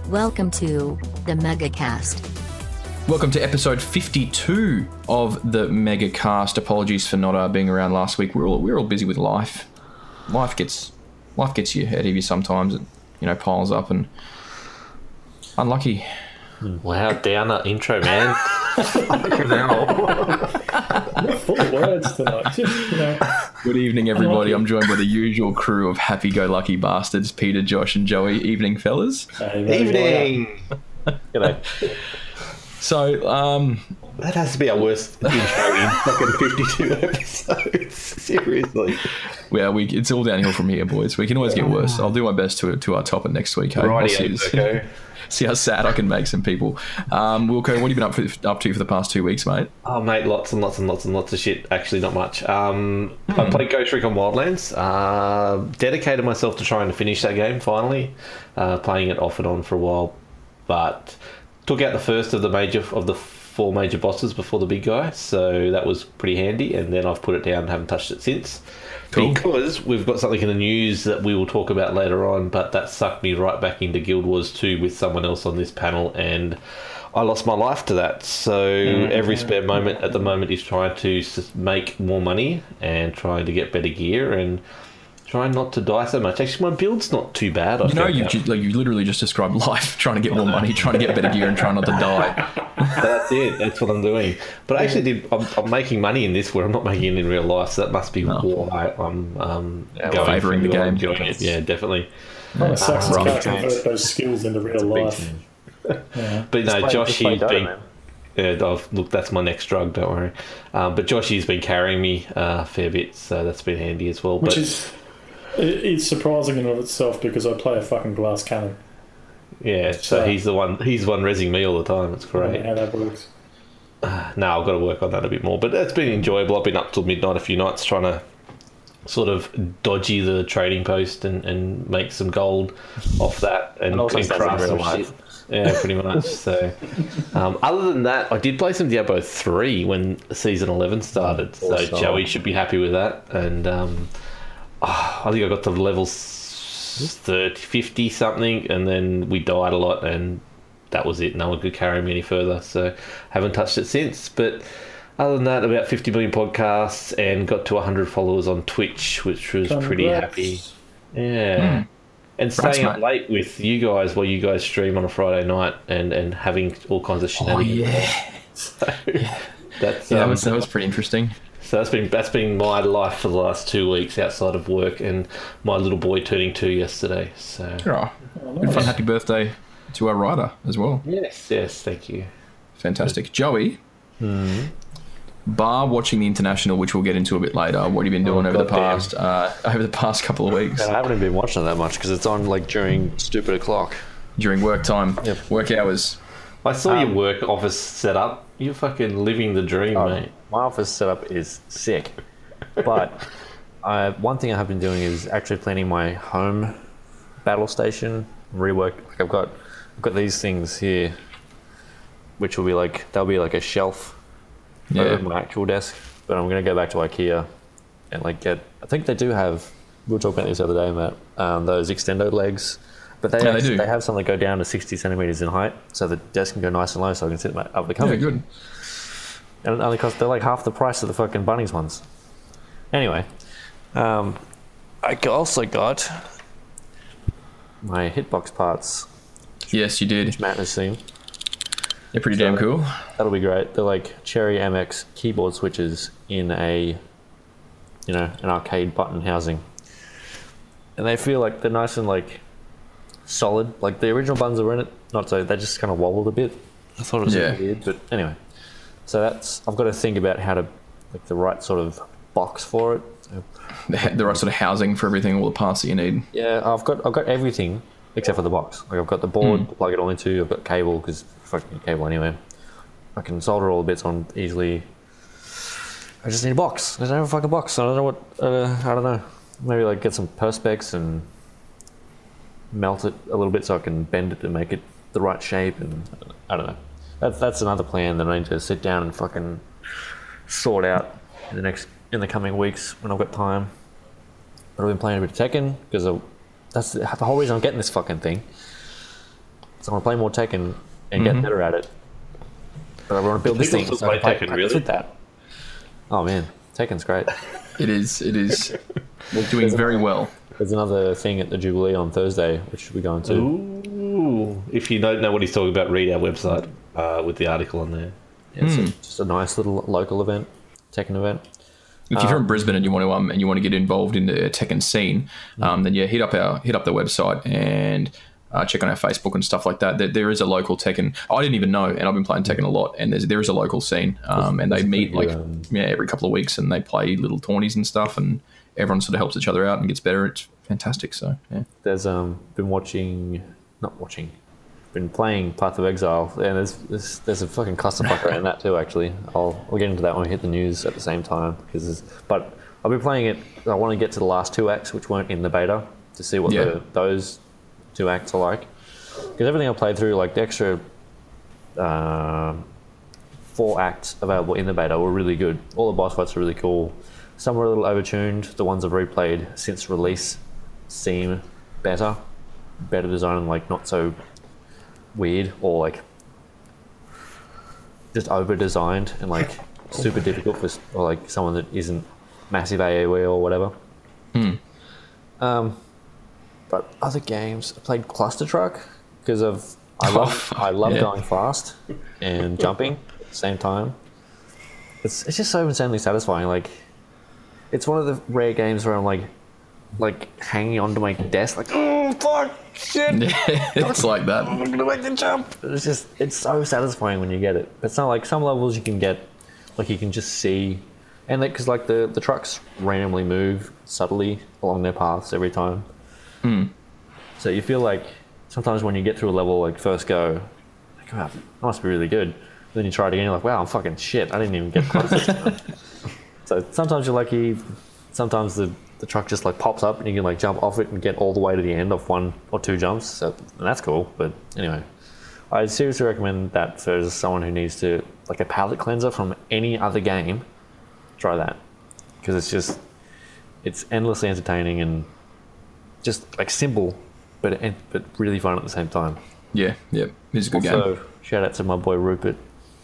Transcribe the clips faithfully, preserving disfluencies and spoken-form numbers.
Welcome to the MegaCast. Welcome to episode fifty-two of the MegaCast. Apologies for not uh, being around last week. We're all we're all busy with life. Life gets life gets you ahead of you sometimes. It you know piles up and unlucky. Wow, down that intro, man. Full of words tonight. Just, you know. Good evening, everybody. I'm joined by the usual crew of happy-go-lucky bastards: Peter, Josh, and Joey. Evening, fellas. Hey, Evening. G'day. So, um, That has to be our worst intro in fucking fifty-two episodes. Seriously. yeah, we it's all downhill from here, boys. We can always get worse. I'll do my best to to our top it next week. Hey? I'll see, Rightio, see how sad I can make some people. Um, Wilco, what have you been up, for, up to for the past two weeks, mate? Oh, mate, lots and lots and lots and lots of shit. Actually, not much. Um, I played Ghost Recon Wildlands. Uh, dedicated myself to trying to finish that game, finally. Uh, playing it off and on for a while. But took out the first of the major of the four major bosses before the big guy. So that was pretty handy. And then I've put it down and haven't touched it since. Cool. Because we've got something in the news that we will talk about later on, but that sucked me right back into Guild Wars two with someone else on this panel, and I lost my life to that. So Mm-hmm. every spare moment at the moment is trying to s- make more money and trying to get better gear and trying not to die so much. Actually, my build's not too bad. I You know, found you out. ju- like you literally just described life: trying to get more money, trying to get better gear, and trying not to die. That's it. That's what I'm doing. But I actually did. I'm, I'm making money in this where I'm not making it in real life. So that must be No. why I'm um, Yeah, going favouring for the what I'm game. doing. Yeah, definitely. Kind of sucks you rough. can't convert those skills into real life. Yeah. But no, play- Josh, just play he's Dota, been. man. Yeah, I've, look, that's my next drug. Don't worry. Um, but Josh, he's been carrying me uh, a fair bit, so that's been handy as well. Which but is it- it's surprising in and of itself because I play a fucking glass cannon. yeah, so so- he's the one. He's the one rezzing me all the time. It's I don't great. know how that works. No, I've got to work on that a bit more. But it's been enjoyable. I've been up till midnight a few nights trying to sort of dodgy the trading post and, and make some gold off that and, And also and sounds like craft real some life. shit. Yeah, pretty much. So, um, other than that, I did play some Diablo three when season eleven started. So Awesome. Joey should be happy with that. And um, ah, I think I got to level thirty, fifty something, and then we died a lot, and that was it. No one could carry me any further. So, haven't touched it since. But other than that, about fifty million podcasts and got to one hundred followers on Twitch, which was pretty Congrats. happy. Yeah. And Congrats, staying up mate. late with you guys while you guys stream on a Friday night and, and having all kinds of Oh shenanigans. yeah, So that's yeah, that um, was that was pretty interesting. so that's been that's been my life for the last two weeks outside of work, and my little boy turning two yesterday. So Oh, Oh, good fun. nice. Happy birthday to our rider as well. yes, yes, thank you. Fantastic, Joey. Bar watching the international, which we'll get into a bit later. What have you been doing Oh, over the goddamn. past uh, over the past couple of weeks And I haven't even been watching it that much because it's on like during stupid o'clock. during work time, Yep. work hours? I saw Um, your work office set up. You're fucking living the dream, Oh, mate. my office setup is sick, but I, one thing I have been doing is actually planning my home battle station rework. Like I've got, I've got these things here, which will be like they'll be like a shelf Yeah, over my actual desk. But I'm gonna go back to IKEA and like get. I think they do have. We were talking about this the other day, Matt. Um, those extendo legs. But they, Yeah, they actually, do. they have some that go down to sixty centimeters in height, so the desk can go nice and low, so I can sit up the yeah, cover. good. And it only cost they're like half the price of the fucking Bunnings ones. Anyway, um, I also got my hitbox parts, Yes, you did. which Matt has seen. They're pretty damn cool. That'll be great. They're like Cherry M X keyboard switches in a, you know, an arcade button housing, and they feel like they're nice and like solid. Like the original buttons that were in it, not so they just kind of wobbled a bit. I thought it was Yeah. weird, but anyway. So that's I've got to think about how to like the right sort of box for it. The, the right sort of housing for everything, all the parts that you need. Yeah, I've got I've got everything except for the box. Like I've got the board to plug it all into. I've got cable because fucking cable anyway. I can solder all the bits on easily. I just need a box. I don't have a fucking box. I don't know what. Uh, I don't know. Maybe like get some perspex and melt it a little bit so I can bend it to make it the right shape. And I don't know. That's that's another plan that I need to sit down and fucking sort out in the next in the coming weeks when I've got time. But I've been playing a bit of Tekken because that's the, the whole reason I'm getting this fucking thing. So I want to play more Tekken and get better at it. But I want to build this People thing. still So I play can Tekken, practice really? with that. Oh man, Tekken's great. It is. It is. We're doing very well. There's another thing at the Jubilee on Thursday, which we're going to. Ooh. If you don't know what he's talking about, read our website uh, with the article on there. Yeah, it's a- just a nice little local event, Tekken event. If you're from Brisbane and you want to um and you want to get involved in the Tekken scene, um, then yeah, hit up our hit up the website and uh, check on our Facebook and stuff like that. There, there is a local Tekken. I didn't even know, and I've been playing Tekken a lot. And there's there is a local scene, um, and they There's meet pretty like good, um, yeah every couple of weeks, and they play little tourneys and stuff, and everyone sort of helps each other out and gets better. It's fantastic. So yeah, There's um been watching, not watching, been playing Path of Exile, and there's there's, there's a fucking clusterfuck around that too. Actually, I'll I'll get into that when we hit the news at the same time. Because there's- but I've been playing it. I want to get to the last two acts, which weren't in the beta, to see what Yeah. the, those two acts are like. Because everything I played through, like the extra uh, four acts available in the beta, were really good. All the boss fights are really cool. Some were a little overtuned. The ones I've replayed since release seem better, better design, like not so weird or like just over designed and like super difficult for or like someone that isn't massive A O E or whatever. Um, but other games, I played Cluster Truck because of I Oh, love fuck, I love yeah. going fast and jumping at the same time. It's it's just so insanely satisfying. Like it's one of the rare games where I'm like like hanging onto my desk like oh fuck shit. it's like that. I'm gonna make the jump. It's just it's so satisfying when you get it. It's not like some levels you can get, like you can just see, and because like the the trucks randomly move subtly along their paths every time. So you feel like sometimes when you get through a level like first go, like wow, that must be really good. Then you try it again, you're like wow, I'm fucking shit. I didn't even get close this time. So sometimes you're lucky. Sometimes the the truck just like pops up and you can like jump off it and get all the way to the end of one or two jumps. So and that's cool. But anyway, I seriously recommend that for someone who needs to like a palate cleanser from any other game. Try that because it's just it's endlessly entertaining and just like simple, but but really fun at the same time. Yeah, yeah, it's a good game. So shout out to my boy Rupert.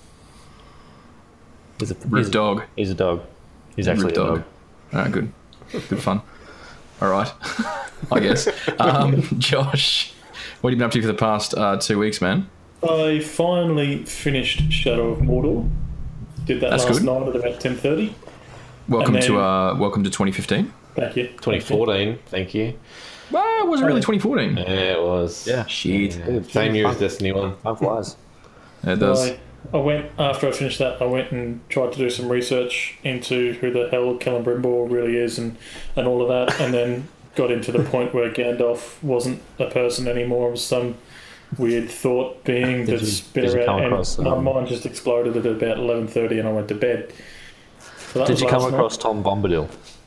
He's a, Rip he's a- dog. He's a dog. He's actually Rip a dog. dog. All right, good, good fun. All right, I guess. Um, Josh, what have you been up to for the past uh, two weeks, man? I finally finished Shadow of Mordor. Did that That's last good. night at about ten thirty. Welcome And to then- uh, welcome to twenty fifteen. Thank you. twenty fourteen, thank you. Well, it wasn't really twenty fourteen. Yeah, it was. Yeah. Shit, Yeah. Same year as Destiny one. Time flies. it does. I, I went after I finished that. I went and tried to do some research into who the hell Celebrimbor really is and, and all of that, and then got into the point where Gandalf wasn't a person anymore. It was some weird thought being Did that's you- been did you around, come and across, my um, mind just exploded at about eleven thirty, and I went to bed. So that Did was you come last night. across Tom Bombadil?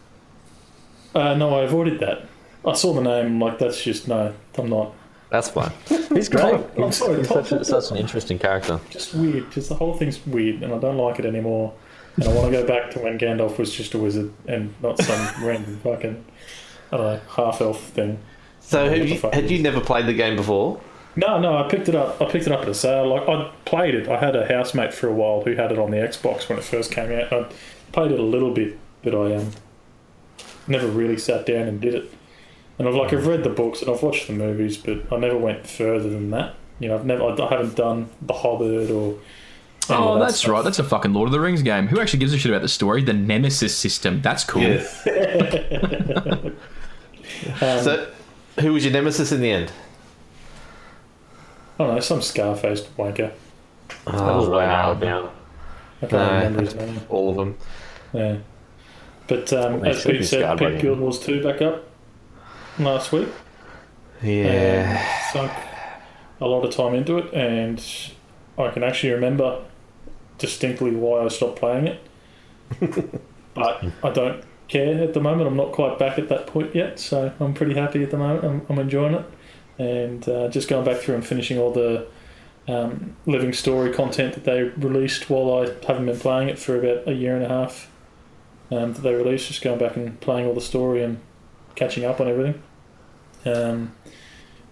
Uh, no, I avoided that. I saw the name. I'm like, that's just no. I'm not. That's fine. He's great. I'm He's, sorry, he's Tom such, a, such an interesting character. Just weird. Just the whole thing's weird, and I don't like it anymore. And I want to go back to when Gandalf was just a wizard and not some random fucking, I don't know, half elf thing. So What have the you, fuck had is you it? never played the game before? No, no, I picked it up. I picked it up at a sale. Like I played it. I had a housemate for a while who had it on the Xbox when it first came out. I played it a little bit, but I um never really sat down and did it. And I've like I've read the books and I've watched the movies, but I never went further than that. You know, I've never. I haven't done The Hobbit or. any Oh, of that that's stuff. right. That's a fucking Lord of the Rings game. Who actually gives a shit about the story? The Nemesis system. That's cool. Yes. Um, So, who was your nemesis in the end? I don't know, some scar-faced wanker. That was really narrowed down. I can't No. remember his name. All of them. Yeah. But um, They as should be Pete said, scarred by picked him. Guild Wars two back up last week. Yeah. Um, sunk a lot of time into it, and I can actually remember distinctly why I stopped playing it. But I don't care at the moment. I'm not quite back at that point yet, so I'm pretty happy at the moment. I'm, I'm enjoying it. And uh, just going back through and finishing all the um, living story content that they released while I haven't been playing it for about a year and a half. Um, that they released, just going back and playing all the story and catching up on everything. Um,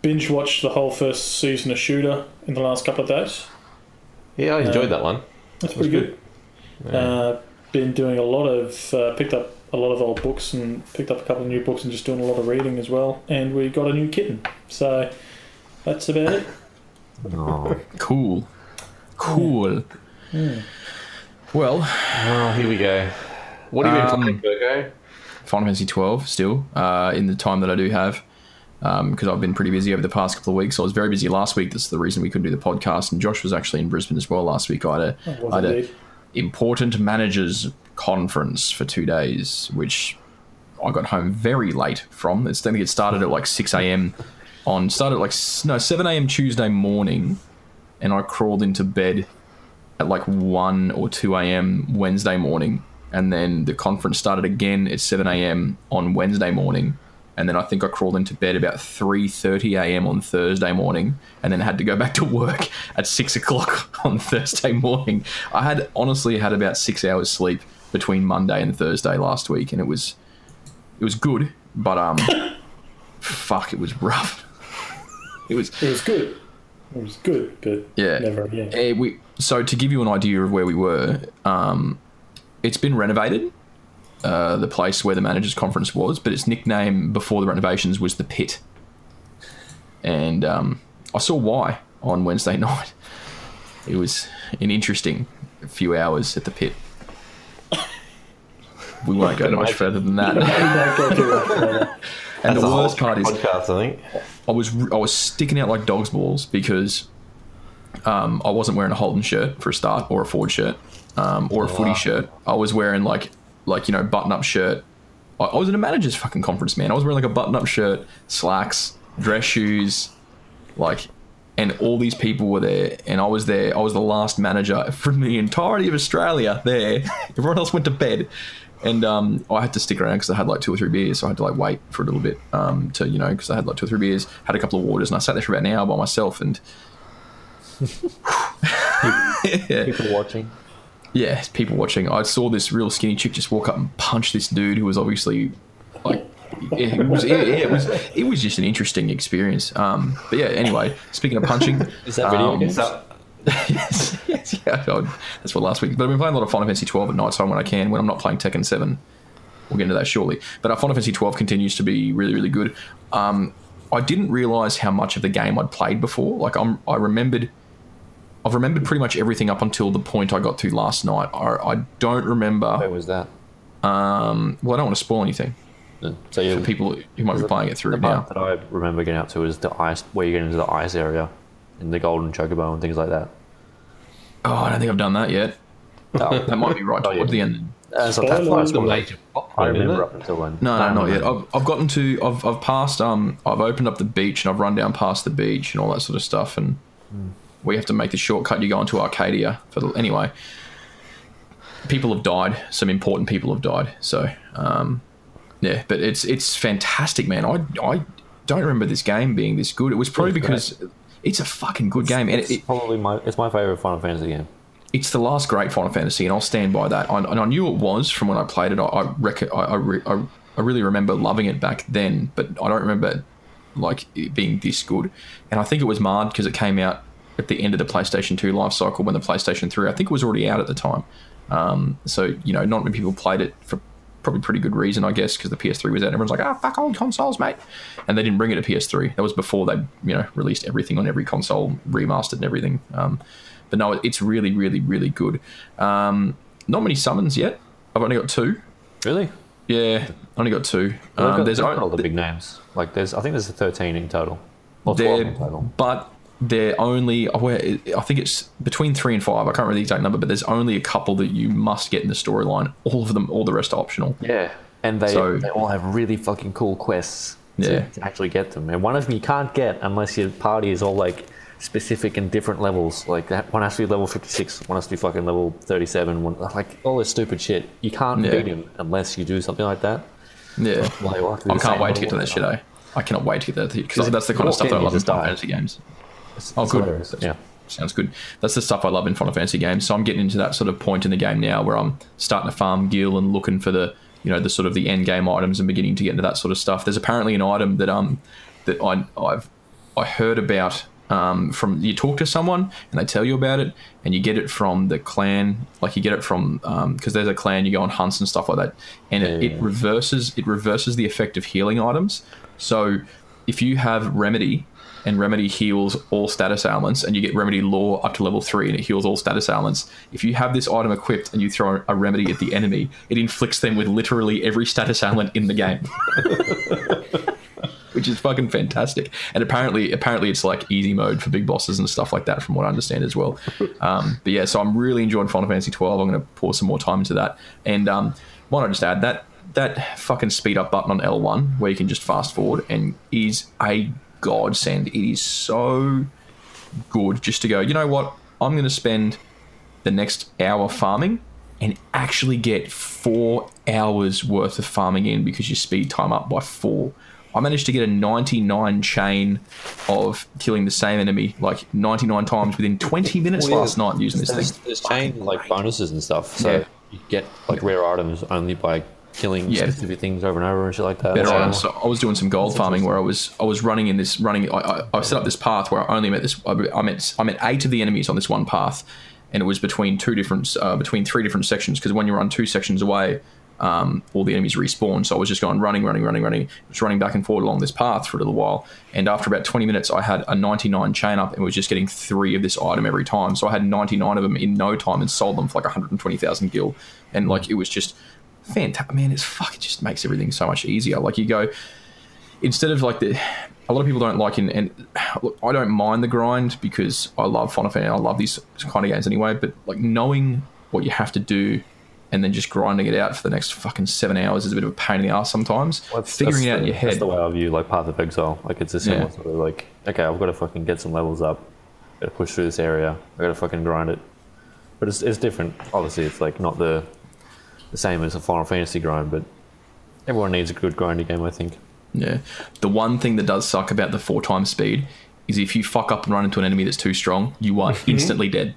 binge watched the whole first season of Shooter in the last couple of days. Yeah, I enjoyed Uh, that one. That's pretty good. Uh, been doing a lot of uh, picked up a lot of old books and picked up a couple of new books and just doing a lot of reading as well. And we got a new kitten, so that's about it. Oh, Cool. Cool. Well, Oh, here we go. What have you been Um, playing, Virgo? Final Fantasy twelve still, uh, in the time that I do have, because I've been pretty busy over the past couple of weeks. I was very busy last week. That's the reason we couldn't do the podcast. And Josh was actually in Brisbane as well last week. I had a, That was I had a indeed. important managers conference for two days, which I got home very late from. It's, I think it started at like six a.m. on started at like s- no seven a.m. Tuesday morning, and I crawled into bed at like one or two a.m. Wednesday morning, and then the conference started again at seven a.m. on Wednesday morning, and then I think I crawled into bed about three thirty a.m. on Thursday morning, and then had to go back to work at six o'clock on Thursday morning. I had honestly had about six hours sleep between Monday and Thursday last week, and it was it was good, but um fuck, it was rough. It was It was good. It was good, but Yeah. never again. Eh, we, so to give you an idea of where we were, um, it's been renovated, uh, the place where the managers conference was, but its nickname before the renovations was the Pit. And um, I saw why on Wednesday night. It was an interesting few hours at the Pit. We won't go much further than that. And That's the a whole worst part is, podcast, I think. I was I was sticking out like dog's balls because um, I wasn't wearing a Holden shirt for a start, or a Ford shirt, um, or a footy shirt. I was wearing like like you know button up shirt. I, I was at a manager's fucking conference, man. I was wearing like a button up shirt, slacks, dress shoes, like, and all these people were there, and I was there. I was the last manager from the entirety of Australia there. Everyone else went to bed. And um, I had to stick around because I had like two or three beers, so I had to like wait for a little bit um, to, you know, because I had like two or three beers, had a couple of waters, and I sat there for about an hour by myself. And yeah, people watching. yeah, people watching. I saw this real skinny chick just walk up and punch this dude who was obviously like, it was, yeah, it was, it was just an interesting experience. Um, but yeah, anyway, speaking of punching, Is that video um, games? So, yes, yes, yeah, God, that's what last week. But I've been playing a lot of Final Fantasy twelve at night time when I can, when I'm not playing Tekken seven. We'll get into that shortly. But uh, Final Fantasy twelve continues to be really, really good. Um, I didn't realise how much of the game I'd played before. Like I'm, I remembered, I've remembered pretty much everything up until the point I got to last night. I, I don't remember. Where was that? Um, well, I don't want to spoil anything So you for people who might be playing it through the now. part that I remember getting up to is the ice, where you get into the ice area, in the golden chocobo and things like that. Oh, I don't think I've done that yet. Oh, That might be right Oh, yeah. towards the end. That's not Spoiler that far. It's the got major plot I point, isn't remember it? up until then. No, no, not no, yet. no. I've, I've gotten to, I've, I've passed, um, I've opened up the beach and I've run down past the beach and all that sort of stuff. And we have to make the shortcut. You go into Arcadia for the, anyway. People have died. Some important people have died. So, um, yeah, but it's, it's fantastic, man. I, I don't remember this game being this good. It was probably It's great. because it's a fucking good game. And It's it, it, probably my it's my favorite Final Fantasy game. it's the last great Final Fantasy, and I'll stand by that. I, and I knew it was from when I played it. I I, rec- I, I, re- I I really remember loving it back then, but I don't remember like it being this good. And I think it was marred because it came out at the end of the PlayStation two life cycle when the PlayStation three, I think, it was already out at the time. Um, so you know, not many people played it for probably pretty good reason, I guess, because the P S three was out. And everyone's like, "Ah, oh, fuck old consoles, mate," and they didn't bring it to P S three. That was before they, you know, released everything on every console, remastered and everything. Um, but no, it's really, really, really good. Um, not many summons yet. I've only got two. Really? Yeah, only got two. They've Um, got, there's they've got o- all the big names. Like there's, I think there's thirteen in total. Or twelve they're, in total. but they're only. oh, where- I think it's between three and five. I can't remember the exact number, but there's only a couple that you must get in the storyline. All of them, all the rest are optional. Yeah, and they So- they all have really fucking cool quests to, Yeah. to actually get them. And one of them you can't get unless your party is all like specific and different levels. Like that one has to be level fifty-six, one has to be fucking level thirty-seven. One, like all this stupid shit. You can't Yeah. beat him unless you do something like that. Yeah, Well, you have to do I the can't same wait to get to level that shit. all Eh? I cannot wait to get that because Like, that's the kind of walk stuff in, that I you love in just Final die. Fantasy games. It's, Oh, it's good. hilarious. That's- Yeah. Sounds good. That's the stuff I love in Final Fantasy games. So I'm getting into that sort of point in the game now where I'm starting to farm gil and looking for the, you know, the sort of the end game items and beginning to get into that sort of stuff. There's apparently an item that um that I I've I heard about um, from you talk to someone and they tell you about it, and you get it from the clan, like you get it from because um, there's a clan, you go on hunts and stuff like that, and it, Yeah. it reverses it reverses the effect of healing items. So if you have Remedy, and Remedy heals all status ailments, and you get Remedy Law up to level three, and it heals all status ailments. If you have this item equipped and you throw a Remedy at the enemy, it inflicts them with literally every status ailment in the game. Which is fucking fantastic. And apparently apparently it's like easy mode for big bosses and stuff like that, from what I understand as well. Um, but yeah, so I'm really enjoying Final Fantasy twelve. I'm going to pour some more time into that. And um, why not just add that that fucking speed up button on L one, where you can just fast forward, and is a godsend. It is so good just to go, you know what, I'm going to spend the next hour farming and actually get four hours worth of farming in, because you speed time up by four. I managed to get a ninety-nine chain of killing the same enemy like ninety-nine times within twenty minutes Well, yeah, last night using this There's, thing. there's chain like bonuses and stuff, so Yeah. you get like rare items only by killing Yeah. specific things over and over and shit like that. Better So- items. So I was doing some gold farming where I was I was running in this running. I, I, I set up this path where I only met this. I I met I met eight of the enemies on this one path, and it was between two different uh, between three different sections, because when you run two sections away, um, all the enemies respawn. So I was just going running, running, running, running, just running back and forward along this path for a little while. And after about twenty minutes, I had a ninety-nine chain up and was just getting three of this item every time. So I had ninety-nine of them in no time and sold them for like one hundred twenty thousand gil. And like it was just fantastic. Man, it's fuck. It just makes everything so much easier. Like you go, instead of like the, a lot of people don't like in, and look, I don't mind the grind because I love Final Fantasy. I love these kind of games anyway. But like knowing what you have to do and then just grinding it out for the next fucking seven hours is a bit of a pain in the ass sometimes. Well, that's- Figuring that's it out in the- your head. That's the way I view like Path of Exile. Like it's a similar Yeah. sort of like, okay, I've got to fucking get some levels up. Got to push through this area. I got to fucking grind it. But it's it's different. Obviously, it's like not the the same as a Final Fantasy grind, but everyone needs a good grindy game, I think. Yeah. The one thing that does suck about the four times speed is if you fuck up and run into an enemy that's too strong, you are instantly dead.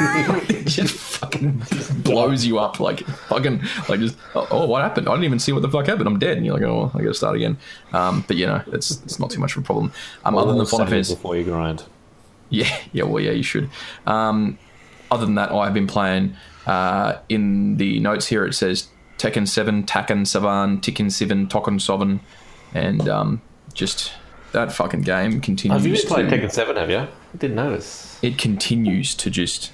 It just fucking blows you up like fucking like just oh, oh what happened? I didn't even see what the fuck happened. I'm dead. And you're like, oh, I gotta start again. Um, but you know, it's it's not too much of a problem. Um, other than the Final Save Fantasy, before you grind. yeah, yeah, well, yeah, you should. Um, other than that, I've been playing. Uh, in the notes here, it says Tekken seven, Takken Savan, Tikken seven, Tokken seven, and um, just that fucking game continues. Have you been playing to, Tekken seven, have you? I didn't notice. It continues to just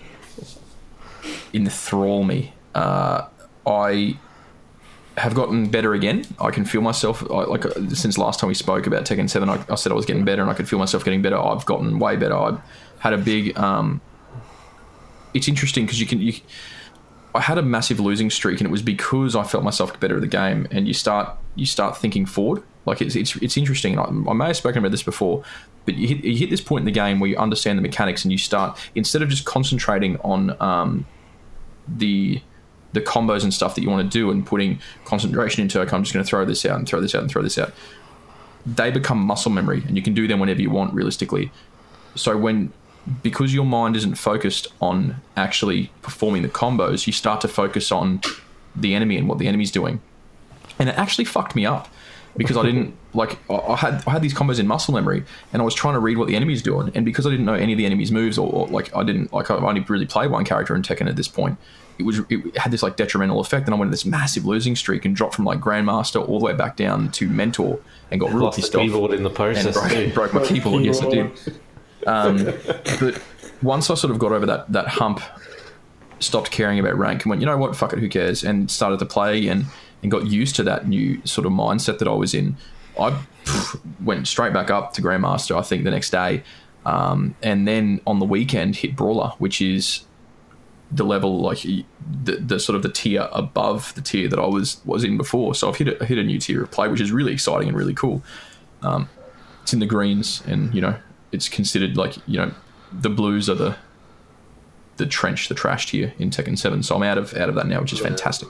enthrall me. Uh, I have gotten better again. I can feel myself, I, like uh, since last time we spoke about Tekken seven, I, I said I was getting better and I could feel myself getting better. I've gotten way better. I had a big... Um, it's interesting because you can... You, I had a massive losing streak, and it was because I felt myself better at the game. And you start you start thinking forward. Like it's it's, it's interesting. And I, I may have spoken about this before, but you hit, you hit this point in the game where you understand the mechanics, and you start, instead of just concentrating on um, the the combos and stuff that you want to do and putting concentration into, okay, I'm just going to throw this out and throw this out and throw this out. They become muscle memory, and you can do them whenever you want, realistically. So when because your mind isn't focused on actually performing the combos, you start to focus on the enemy and what the enemy's doing. And it actually fucked me up because I didn't, like, I had I had these combos in muscle memory, and I was trying to read what the enemy's doing. And because I didn't know any of the enemy's moves, or, or like, I didn't, like, I've only really played one character in Tekken at this point, it was it had this, like, detrimental effect. And I went on this massive losing streak and dropped from, like, Grandmaster all the way back down to Mentor and got really Lost the pissed off. keyboard in the And process, broke, too. broke my keyboard, yes, I did. Um, but once I sort of got over that that hump, stopped caring about rank and went, you know what, fuck it, who cares, and started to play again and got used to that new sort of mindset that I was in, I pff, went straight back up to Grandmaster, I think, the next day. Um, and then on the weekend hit Brawler, which is the level, like the, the sort of the tier above the tier that I was was in before. So I've hit a, hit a new tier of play, which is really exciting and really cool. Um, it's in the greens, and, you know, it's considered like, you know, the blues are the the trench, the trash tier in Tekken seven. So I'm out of out of that now, which is fantastic.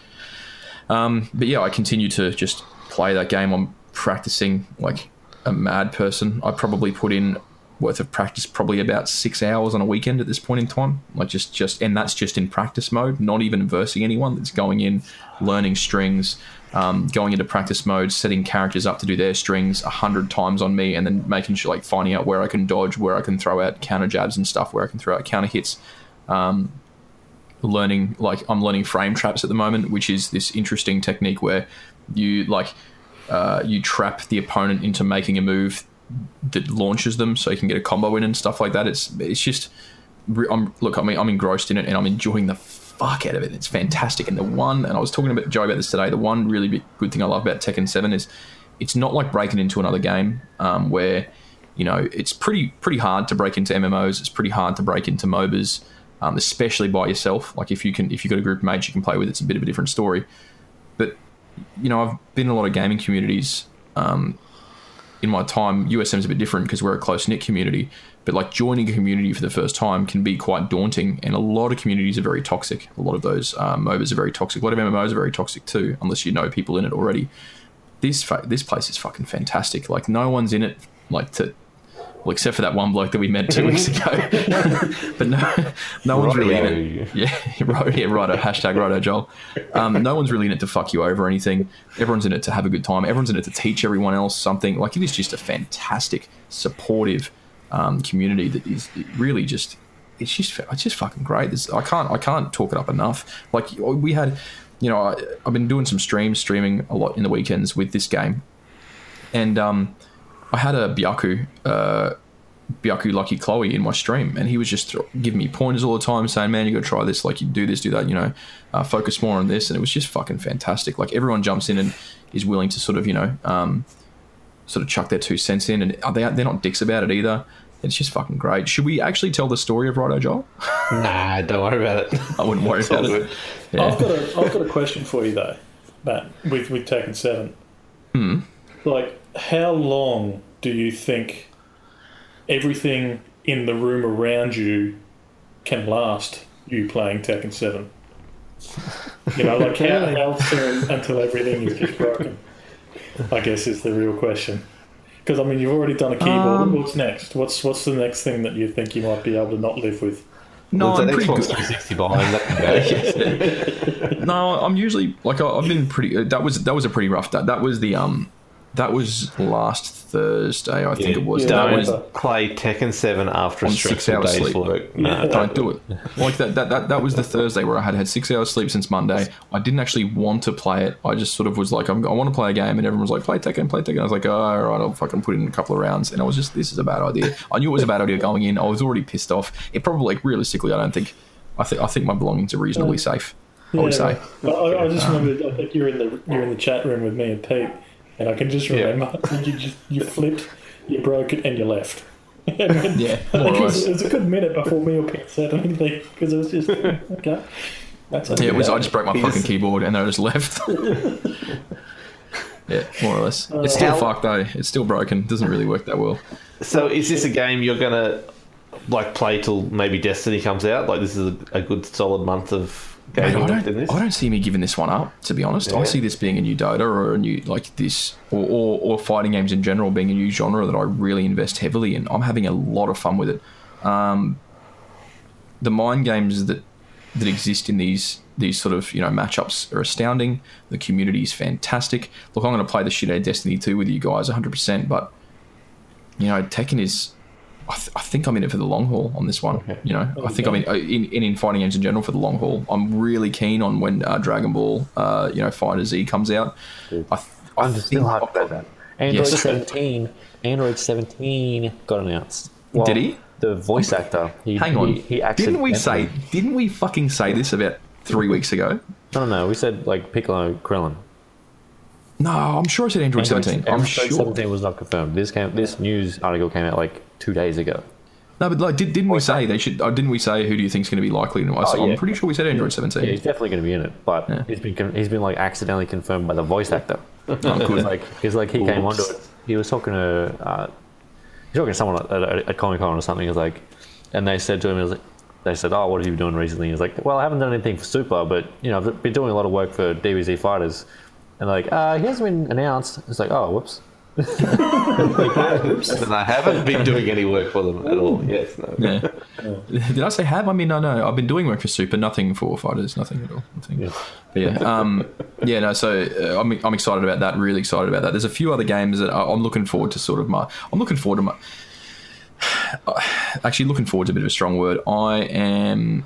Um, but yeah, I continue to just play that game. I'm practicing like a mad person. I probably put in worth of practice probably about six hours on a weekend at this point in time. Like just just and that's just in practice mode, not even versing anyone. That's going in, learning strings, um, going into practice mode, setting characters up to do their strings a hundred times on me, and then making sure, like, finding out where I can dodge, where I can throw out counter jabs and stuff, where I can throw out counter hits. Um, learning, like, I'm learning frame traps at the moment, which is this interesting technique where you, like, uh, you trap the opponent into making a move that launches them, so you can get a combo in and stuff like that. It's it's just, I'm, look, I mean, I'm engrossed in it, and I'm enjoying the fuck out of it. It's fantastic. And the one, and I was talking about Joe about this today, the one really big, good thing I love about Tekken seven is it's not like breaking into another game um, where, you know, it's pretty pretty hard to break into M M Os. It's pretty hard to break into MOBAs, um, especially by yourself. Like if you can, if you've got a group of mates you can play with, it's a bit of a different story. But, you know, I've been in a lot of gaming communities um, in my time. U S M's a bit different because we're a close-knit community. But like joining a community for the first time can be quite daunting, and a lot of communities are very toxic. A lot of those um, MOBAs are very toxic. A lot of M M Os are very toxic too, unless you know people in it already. This fa- this place is fucking fantastic. Like no one's in it, like to, well, except for that one bloke that we met two weeks ago. But no, no one's really in it. Yeah, right. Yeah, righto. Hashtag righto, Joel. Um, no one's really in it to fuck you over or anything. Everyone's in it to have a good time. Everyone's in it to teach everyone else something. Like it is just a fantastic, supportive Um, community that is really just it's just it's just fucking great. There's, I can't I can't talk it up enough. Like we had, you know, I, I've been doing some streams, streaming a lot in the weekends with this game, and um, I had a Byaku, uh, Byaku Lucky Chloe in my stream, and he was just giving me pointers all the time, saying, "Man, you got to try this. Like you do this, do that. You know, uh, focus more on this." And it was just fucking fantastic. Like everyone jumps in and is willing to sort of, you know, um, sort of chuck their two cents in, and they they're not dicks about it either. It's just fucking great. Should we actually tell the story of Righto Joel? Nah, don't worry about it. I wouldn't worry about it. Yeah. I've got a I've got a question for you though, Matt. With with Tekken seven, hmm. like how long do you think everything in the room around you can last? You playing Tekken seven, you know, like how how soon until everything is just broken? I guess is the real question. Because I mean, you've already done a keyboard. Um, what's next? What's what's the next thing that you think you might be able to not live with? No, well, I'm Xbox pretty three sixty behind that. No, I'm usually like I've been pretty. That was that was a pretty rough day. That was the um, that was last Thursday, I think Yeah, it was. yeah, that don't was play Tekken seven after a on six stressful hours day's sleep. work. No, Yeah. Don't do it. Like that, that, that, that was the Thursday where I had had six hours sleep since Monday. I didn't actually want to play it. I just sort of was like, I'm, I want to play a game, and everyone was like, play Tekken, play Tekken. I was like, oh, all right, I'll fucking put in a couple of rounds. And I was just, this is a bad idea. I knew it was a bad idea going in. I was already pissed off. It probably, like, realistically, I don't think, I think, I think my belongings are reasonably safe. I would say. But I, I just remember. I think you're in the you're in the chat room with me and Pete, and I can just remember you just you flipped, you broke it, and you left. And Yeah, I more think or it, was, less. it was a good minute before me or Pete said anything because it was just okay. That's Yeah, it was. I okay. just broke my fucking keyboard and then I just left. Yeah, more or less. It's still How- fucked though. It's still broken. It doesn't really work that well. So is this a game you're gonna like play till maybe Destiny comes out? Like this is a, a good solid month of Mate, gaming I left in don't. this. I don't see me giving this one up. To be honest, I Yeah. see this being a new Dota or a new like this, or, or or fighting games in general being a new genre that I really invest heavily in. I'm having a lot of fun with it. Um, the mind games that that exist in these these sort of you know matchups are astounding. The community is fantastic. Look, I'm going to play the shit out of Destiny two with you guys, one hundred percent. But you know, Tekken is. I, th- I think I'm in it for the long haul on this one. Okay. You know, I think I'm in, in in in fighting games in general for the long haul. I'm really keen on when uh, Dragon Ball, uh, you know, Fighter Z comes out. I, th- I I'm think still hyped about that. Android Yes. seventeen. Android seventeen got announced. Well, Did he? The voice actor. He, Hang on, He, he didn't we say? accidentally- Didn't we fucking say this about three weeks ago? No, no, we said like Piccolo Krillin. No, I'm sure I said Android Android- seventeen. I'm Android sure. seventeen was not confirmed. This came. This news article came out like two days ago. No, but like, did, didn't we say they should? Uh, didn't we say who do you think is going to be likely? And I said, Oh, yeah. I'm pretty sure we said Android seventeen. Yeah, he's definitely going to be in it, but Yeah. he's been con- he's been like accidentally confirmed by the voice actor. Oh, good. He's like he's like he came Oops. onto it. He was talking to uh, he's talking to someone at, at, at Comic Con or something. He was like, and they said to him, he was like, they said, "Oh, what have you been doing recently?" He was like, "Well, I haven't done anything for Super, but you know, I've been doing a lot of work for D B Z Fighters." And like, uh, he hasn't been announced. It's like, oh, whoops. And I haven't been doing any work for them at all. Yes, no. Yeah. Did I say have? I mean, no, no. I've been doing work for Super, nothing for fighters, nothing at all. Nothing. Yeah. But yeah, um, yeah, no. So uh, I'm I'm excited about that. Really excited about that. There's a few other games that I- I'm looking forward to. Sort of my. I'm looking forward to my. Actually, looking forward to a bit of a strong word. I am.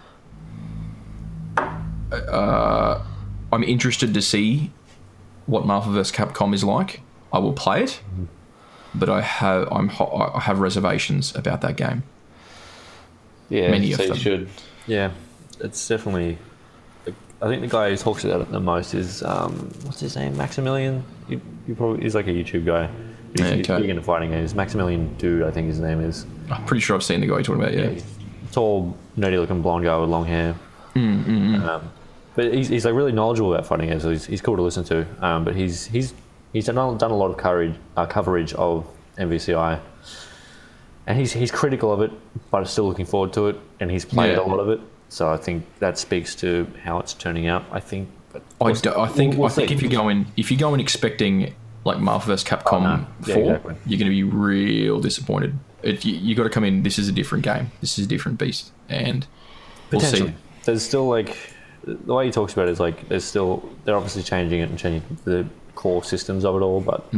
Uh, I'm interested to see what Marvel versus. Capcom is like. I will play it, but I have I'm ho- I have reservations about that game. Yeah, Many so of you them. should. Yeah, it's definitely. I think the guy who talks about it the most is um, what's his name, Maximilian. You, you probably he's like a YouTube guy. He's, Yeah, he's okay. big into fighting games. Maximilian Dude, I think his name is. I'm pretty sure I've seen the guy you're talking about. Yeah, Tall, nerdy-looking blonde guy with long hair. mm, mm, mm. Um, but he's, he's like really knowledgeable about fighting games, so he's, he's cool to listen to. Um, but he's he's he's done, done a lot of courage, uh, coverage of M V C I, and he's he's critical of it, but is still looking forward to it, and he's played Yeah. a lot of it. So I think that speaks to how it's turning out. I think. But I, we'll- do, I think we'll- we'll I think see. if you go in if you go in expecting like Marvel vs. Capcom Oh, no. Yeah, four, exactly. you're going to be real disappointed. It, you you got to come in. This is a different game. This is a different beast, and we'll Potentially. see. There's still like the way he talks about it is like there's still they're obviously changing it and changing the core systems of it all, but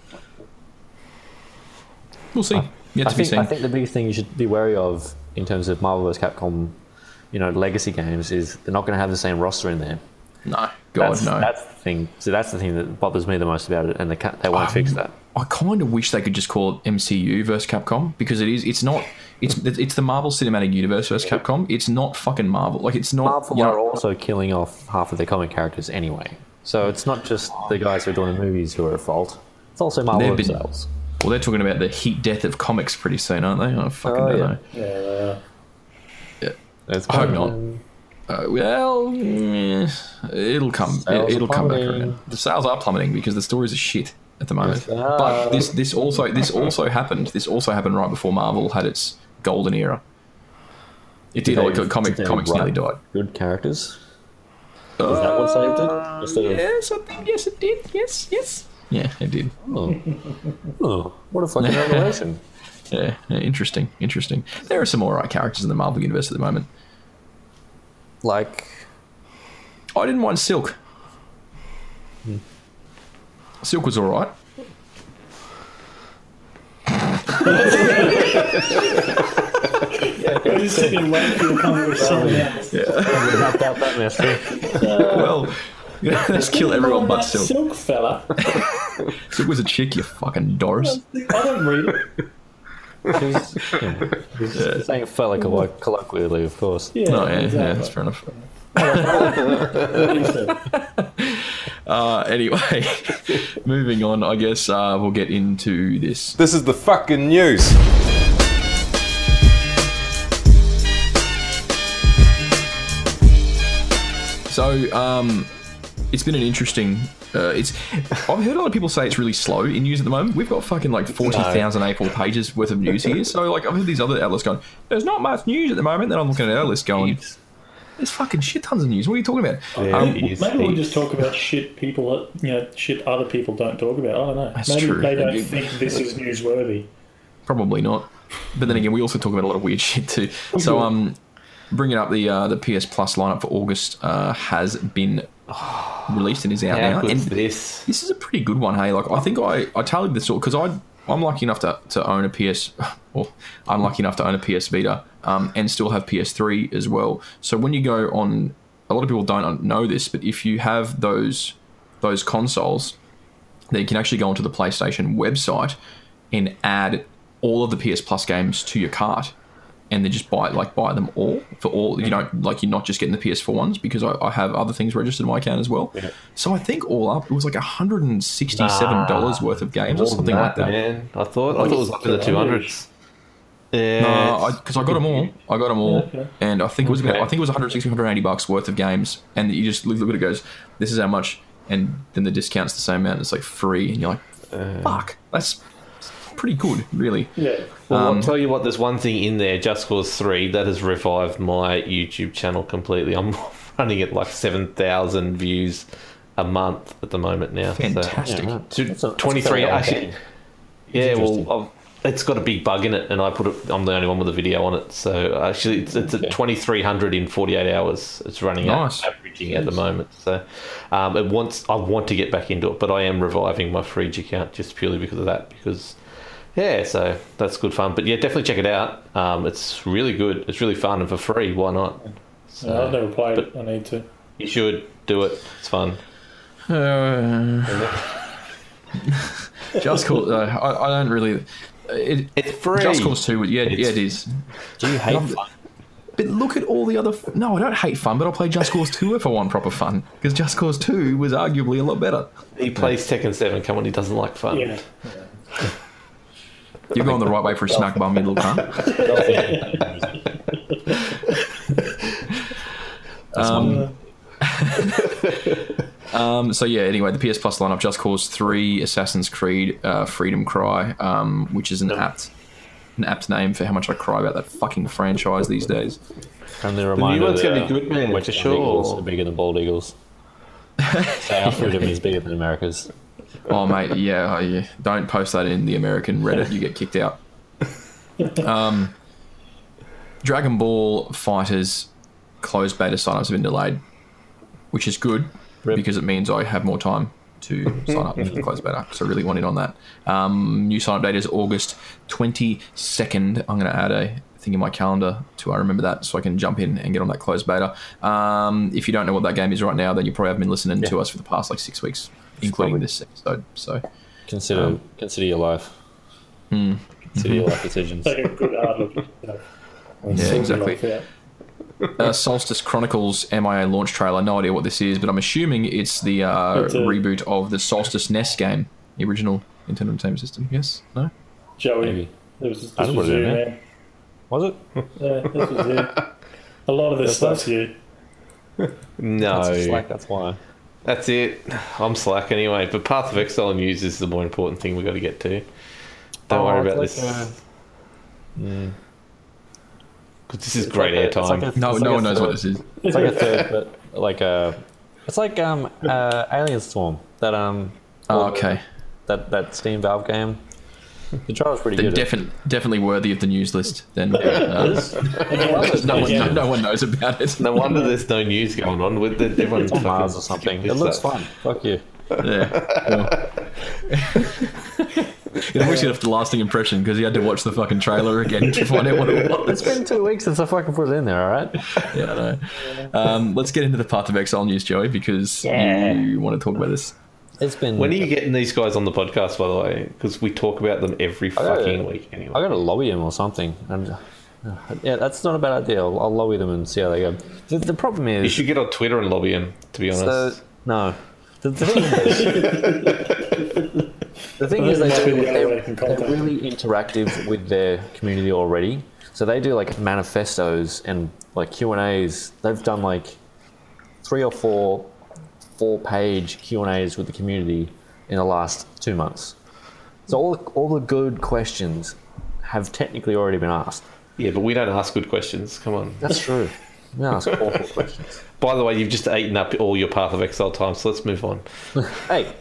We'll see. Yet I to be think seen. I think the biggest thing you should be wary of in terms of Marvel vs. Capcom, you know, legacy games is they're not going to have the same roster in there. no, God That's, no. that's the thing. So that's the thing that bothers me the most about it, and they can't, they won't Um, fix that. I kind of wish they could just call it M C U versus Capcom because it is. It's not. It's it's the Marvel Cinematic Universe versus Capcom. It's not fucking Marvel. Like it's not. Marvel you know, are also killing off half of their comic characters anyway. So it's not just the guys who are doing the movies who are at fault. It's also Marvel They've been- themselves. well, they're talking about the heat death of comics pretty soon, aren't they? I fucking Oh, don't yeah. know. Yeah, they are. It's I hope coming. Uh, well, eh, it'll come. Sales it'll are come back plummeting. around. The sales are plummeting because the stories are shit at the moment. Yes, they are. But this this also this also happened. This also happened right before Marvel had its golden era. It did. Did Like, they- comic, did they comics nearly write died. Good characters. Is that what saved it? Instead of Yes, I think yes, it did. Yes, yes. Yeah, it did. oh, oh, what a fucking revelation! Yeah, yeah, interesting, interesting. There are some alright characters in the Marvel universe at the moment. Like, I didn't mind Silk. Silk was alright. I was sitting and waiting for you to come up with something else. I would have doubt that mess too. Well, yeah, let's kill everyone but that Silk. Silk fella. Silk was a chick, you fucking Doris. I don't read it. He's, yeah, he's saying felt like a colloquially, of course. Yeah, No, yeah, exactly. yeah, that's fair enough. What he said. Uh, anyway, moving on, I guess uh, we'll get into this. This is the fucking news. So, um, it's been an interesting. Uh, it's. I've heard a lot of people say it's really slow in news at the moment. We've got fucking like forty thousand A four pages worth of news here. So, like, I've heard these other outlets going, "There's not much news at the moment." Then I'm looking at our list going, "There's fucking shit tons of news. What are you talking about?" Yeah, Um, it is Maybe we'll heaps. just talk about shit people that, you know, shit other people don't talk about. I don't know. That's Maybe true. they don't You- think this is newsworthy. Probably not. But then again, we also talk about a lot of weird shit too. So, um, bringing up the uh, the P S Plus lineup for August uh, has been released and is out How now. good's And this? this is a pretty good one, hey. Like, I think I I tallied this all because I I'm lucky enough to, to own a P S, or I'm lucky enough to own a P S Vita, um, and still have P S three as well. So when you go on, a lot of people don't know this, but if you have those those consoles, then you can actually go onto the PlayStation website and add all of the P S Plus games to your cart, and then just buy like buy them all for all. You don't like you're not just getting the P S four ones because I, I have other things registered in my account as well. Yeah. So I think all up it was like one hundred and sixty-seven dollars Nah, worth of games or More than something like that. Man. I thought I thought it was up in the two hundreds. Yeah, No, because I, got them all. I got them all, Okay. and I think it was about. Okay. I think it was one hundred sixty, one hundred eighty bucks worth of games, and you just look, look at it, goes, this is how much, and then the discount's the same amount. And it's like free, and you're like, Uh, fuck, that's pretty good, really. Yeah. Well, Um, I'll tell you what, there's one thing in there, Just Cause three, that has revived my YouTube channel completely. I'm running at like seven thousand views a month at the moment now. So, Fantastic. Yeah, right. to That's a- that's a twenty-three, fairly old actually, game. Yeah, interesting. well, I've, it's got a big bug in it, and I put it. I'm the only one with a video on it. So actually, it's, it's at twenty-three hundred in forty-eight hours. It's running Nice. at averaging at the moment. So um, it wants. I want to get back into it, but I am reviving my Fridge account just purely because of that. Because yeah, so that's good fun. But yeah, definitely check it out. Um, it's really good. It's really fun and for free. Why not? So, No, I've never played but- it. I need to. You should do it. It's fun. Uh, Just Cause. Uh, I, I don't really. It, It's free. Just Cause two. Yeah, It's- yeah, it is. Do you hate fun? But look at all the other. F- no, I don't hate fun, but I'll play Just Cause two if I want proper fun. Because Just Cause two was arguably a lot better. He plays Tekken seven. Come on, he doesn't like fun. Yeah. You're going the right way for a smack bum, you little cunt. um, um, so yeah, anyway, the P S Plus lineup: Just Cause three, Assassin's Creed, uh, Freedom Cry, um, which is an apt, an apt name for how much I cry about that fucking franchise these days. And the reminder one's that, gonna uh, be good, man, Western for sure. Eagles are bigger than bald eagles. So our freedom is bigger than America's. Oh mate, yeah, oh, yeah. Don't post that in the American Reddit; you get kicked out. Um, Dragon Ball Fighters closed beta signups have been delayed, which is good Rip. because it means I have more time to sign up for the closed beta. So I really want in on that. Um, new sign up date is August twenty-second. I'm going to add a thing in my calendar to I remember that so I can jump in and get on that closed beta. Um, if you don't know what that game is right now, then you probably haven't been listening Yeah. to us for the past like six weeks, including probably- this episode. So Consider Um, consider your life. hmm. Consider your life decisions. Take a good hard look. Yeah, exactly. Uh, Solstice Chronicles M I A launch trailer. No idea what this is, but I'm assuming it's the uh, It's a- reboot of the Solstice N E S game, the original Nintendo Entertainment System. Yes? No? Joey, Maybe. this was, I this don't was know you, what it is, man. Was it? Yeah, this was you. A lot of this stuff's you. No, That's Slack, that's why. that's it. I'm slack anyway. But Path of Exile news is the more important thing we've got to get to. Don't Oh, worry it's about like this. a- Mm. 'Cause this is It's great like a- it's airtime. like a- No, it's no like one a knows what third- this is. It's like a third, but like a. It's like um uh, Alien Storm, that um Oh, okay. that that Steam Valve game. The trailer's pretty They're good. defin- definitely worthy of the news list, then. Uh, because no, one, no, no one knows about it. No wonder there's no news going on with it. Everyone's It's on fucking Mars or something. skipped It this looks stuff. fun. Fuck you. Yeah. Well. It always left a lasting impression because he had to watch the fucking trailer again to find out what it was. It's been two weeks since I fucking put it in there. All right. Yeah, I know. Um, let's get into the Path of Exile news, Joey, because Yeah. you want to talk about this. It's been. When are you getting these guys on the podcast, by the way? Because we talk about them every gotta- fucking week anyway. I got to lobby him or something. And uh, yeah, that's not a bad idea. I'll, I'll lobby them and see how they go. The, the problem is. You should get on Twitter and lobby him, to be honest. So, no. The, the thing is, the thing is they do, they're, they're really interactive with their community already. So they do like manifestos and like Q and A's. They've done like three or four four-page Q and A's with the community in the last two months. So all all the good questions have technically already been asked. Yeah, but we don't ask good questions. Come on. That's true. We ask awful questions. By the way, you've just eaten up all your Path of Exile time, so let's move on. Hey,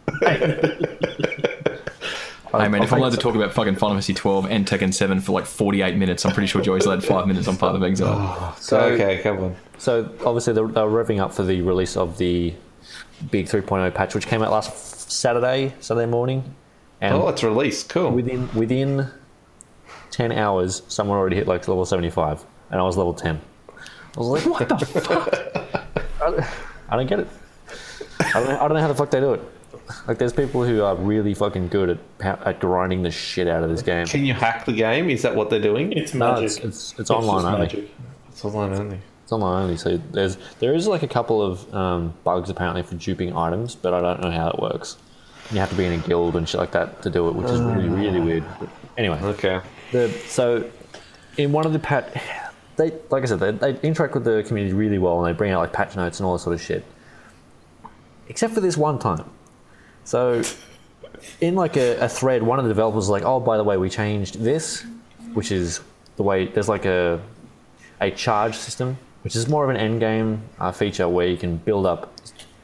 Hey, man, if I'm allowed to talk about fucking Final Fantasy twelve and Tekken seven for like forty-eight minutes, I'm pretty sure Joey's allowed five minutes on Path of Exile. so okay, come on. So obviously they're, they're revving up for the release of the big three point oh patch, which came out last Saturday, Saturday morning, and Oh, it's released. Cool. within within ten hours, someone already hit like level seventy-five, and I was level ten. I was like, What the fuck? I don't, I don't get it. I don't, know, I don't know how the fuck they do it. Like, there's people who are really fucking good at pa- at grinding the shit out of this game. Can you hack the game? Is that what they're doing? It's No, magic. it's it's, it's online just only. magic. It's online only. It's online only. So there's there is like a couple of um, bugs apparently for duping items, but I don't know how it works. You have to be in a guild and shit like that to do it, which is really really weird. But anyway, Okay. the so in one of the pat, they like I said they, they interact with the community really well, and they bring out like patch notes and all that sort of shit. Except for this one time. So in like a, a thread, one of the developers was like, "Oh, by the way, we changed this," which is the way there's like a a charge system, which is more of an end game uh, feature where you can build up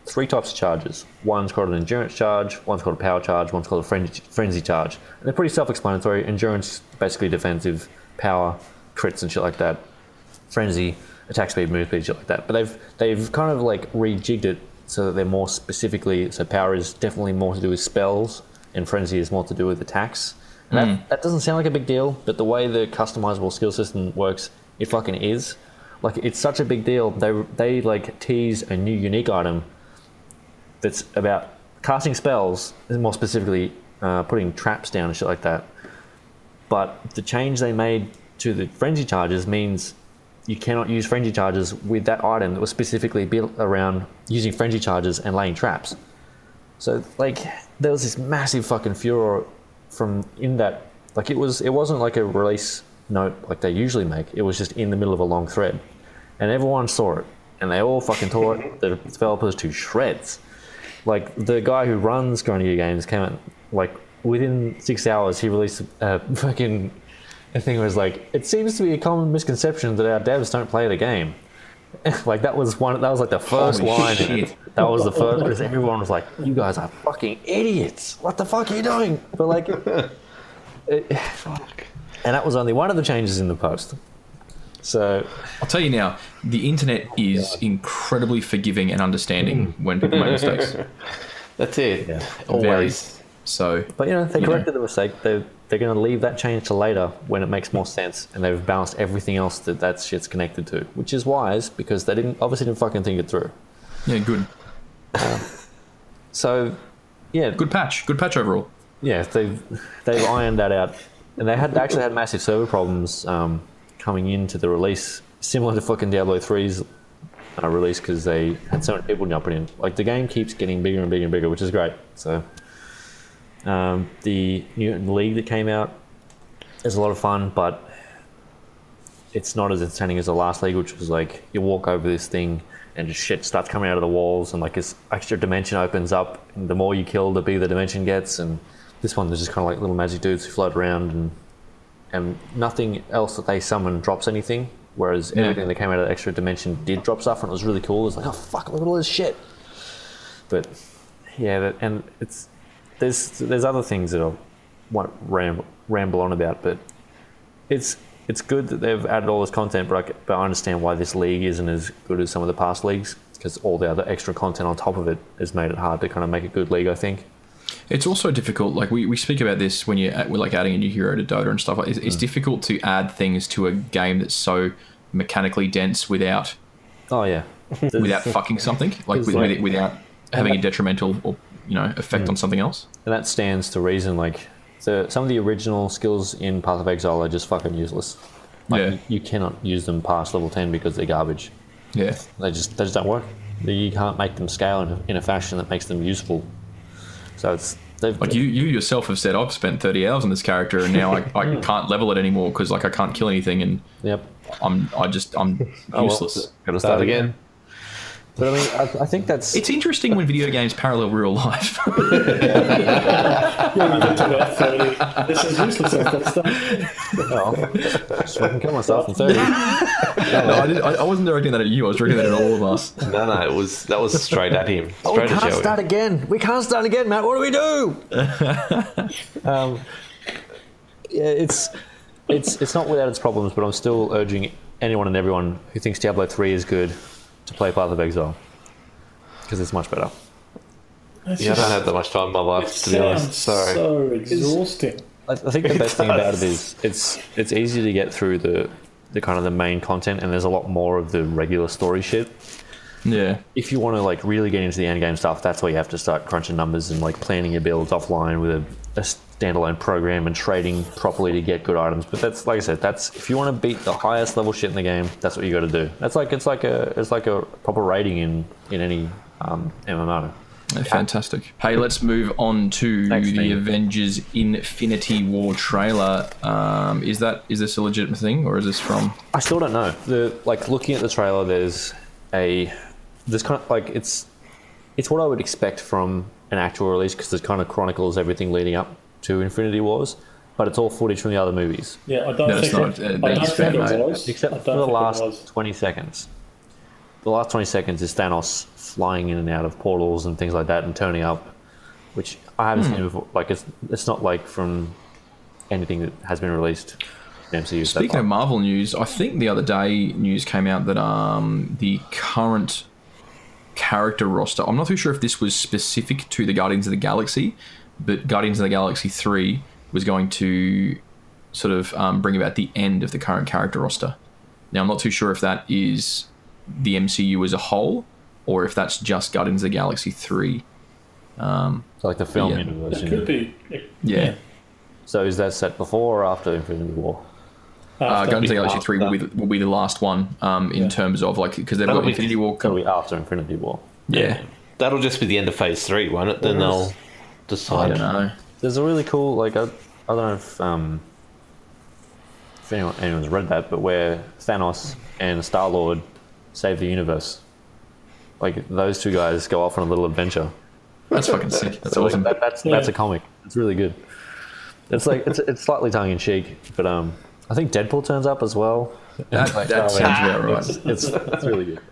three types of charges. One's called an endurance charge, one's called a power charge, one's called a frenzy, frenzy charge. And they're pretty self-explanatory. Endurance, basically defensive, power, crits and shit like that. Frenzy, attack speed, move speed, shit like that. But they've they've kind of like rejigged it so that they're more specifically. So power is definitely more to do with spells, and frenzy is more to do with attacks. And mm. that, that doesn't sound like a big deal, but the way the customizable skill system works, it fucking is. Like, it's such a big deal. They they like tease a new unique item that's about casting spells, and more specifically uh, putting traps down and shit like that. But the change they made to the frenzy charges means you cannot use frenzy charges with that item that was specifically built around using frenzy charges and laying traps. So, like, there was this massive fucking furor from in that. Like, it was it wasn't like a release note like they usually make. It was just in the middle of a long thread, and everyone saw it, and they all fucking tore the developers to shreds. Like, the guy who runs Grandia Games came out, like, within six hours he released a fucking a thing where it was like, it seems to be a common misconception that our devs don't play the game. Like, that was one that was like the first Holy line. shit. That was the first, because everyone was like, you guys are fucking idiots, what the fuck are you doing? But like it, fuck. And that was only one of the changes in the post. So I'll tell you now, the internet is incredibly forgiving and understanding when people make mistakes. That's it. Yeah. Always. Very. So, But, you know, they you corrected know. the mistake. They, they're going to leave that change to later when it makes more sense, and they've balanced everything else that that shit's connected to, which is wise, because they didn't obviously didn't fucking think it through. Yeah, good. So, yeah. Good patch. Good patch overall. Yeah, they've, they've ironed that out. And they had they actually had massive server problems um, coming into the release, similar to fucking Diablo three's uh, release, because they had so many people jumping in. Like, the game keeps getting bigger and bigger and bigger, which is great. So... Um, the Mutant League that came out is a lot of fun, but it's not as entertaining as the last league, which was like, you walk over this thing and just shit starts coming out of the walls, and like this extra dimension opens up, and the more you kill, the bigger the dimension gets. And this one, there's just kind of like little magic dudes who float around, and and nothing else that they summon drops anything, whereas Yeah. everything that came out of the extra dimension did drop stuff, and it was really cool. It was like, oh fuck, look at all this shit. But yeah, that, and it's There's there's other things that I want to ramble, ramble on about, but it's it's good that they've added all this content, but I, but I understand why this league isn't as good as some of the past leagues, because all the other extra content on top of it has made it hard to kind of make a good league, I think. It's also difficult, like we, we speak about this when you're, at, we're like adding a new hero to Dota and stuff. It's, it's mm. difficult to add things to a game that's so mechanically dense without Oh, yeah. without fucking something, like, with, like without having a detrimental or, you know, effect mm. on something else. And that stands to reason. Like, the, some of the original skills in Path of Exile are just fucking useless. Like, yeah. you, you cannot use them past level ten because they're garbage. Yeah. They just they just don't work. You can't make them scale in a, in a fashion that makes them useful. So it's they've like you, you yourself have said, I've spent thirty hours on this character, and now I, I can't level it anymore because like I can't kill anything, and yep. I'm I just I'm useless. Oh, well, gotta start again. But I mean, I, I think that's... It's interesting when video games parallel real life. Yeah, we get to about thirty. This is useless after that stuff. Well, just fucking kill myself in thirty. no, I, did, I, I wasn't directing that at you. I was directing that at all of us. No, no, it was that was straight at him. Straight Oh, we at can't Joey. start again. We can't start again, Matt. What do we do? um, yeah, it's it's it's not without its problems, but I'm still urging anyone and everyone who thinks Diablo three is good to play Path of Exile, because it's much better. That's Yeah, I just- don't have that much time in my life, It to be honest. sounds Sorry. so exhausting. I, I think the It best thing about it does. is it's it's easy to get through the the kind of the main content, and there's a lot more of the regular story shit. Yeah. If you want to like really get into the end game stuff, that's where you have to start crunching numbers and like planning your builds offline with a, a standalone program and trading properly to get good items. But that's, like I said, that's if you want to beat the highest level shit in the game, that's what you got to do. That's like it's like a it's like a proper rating in in any um, M M O. Fantastic. Hey, let's move on to Thanks, the Steve. Avengers Infinity War trailer. Um, is that is this a legitimate thing, or is this from? I still don't know. The like looking at the trailer, there's a there's kind of like it's it's what I would expect from an actual release, because it kind of chronicles everything leading up to Infinity Wars, but it's all footage from the other movies, Yeah, I don't No, it's think not. it, Uh, I he's don't think fair, it mate. was. I except don't for the think it last was. twenty seconds. the last twenty seconds is Thanos flying in and out of portals and things like that and turning up, which I haven't seen before. Like it's it's not like from anything that has been released in M C U. Speaking of Marvel news, I think the other day news came out that um, the current character roster, I'm not too sure if this was specific to the Guardians of the Galaxy, but Guardians of the Galaxy three was going to sort of um, bring about the end of the current character roster. Now, I'm not too sure if that is the M C U as a whole, or if that's just Guardians of the Galaxy three. Um, so like the film yeah. universe. It you know? could be. It, yeah. So is that set before or after Infinity War? Uh, after. Guardians of the Galaxy three will be, the, will be the last one um, in Yeah. terms of, like, because they've That'll got be- Infinity War. It'll be after Infinity War. Yeah. That'll just be the end of Phase Three, won't it? Then they'll I decide. don't know. There's a really cool, like, I, I don't know if, um, if anyone, anyone's read that, but where Thanos and Star-Lord save the universe. Like, those two guys go off on a little adventure. That's fucking sick. That's So, awesome. like, that, that's, Yeah. that's a comic. It's really good. It's like, it's, it's slightly tongue-in-cheek, but um, I think Deadpool turns up as well. That, Like, that oh, sounds yeah. about right. It's, it's really good.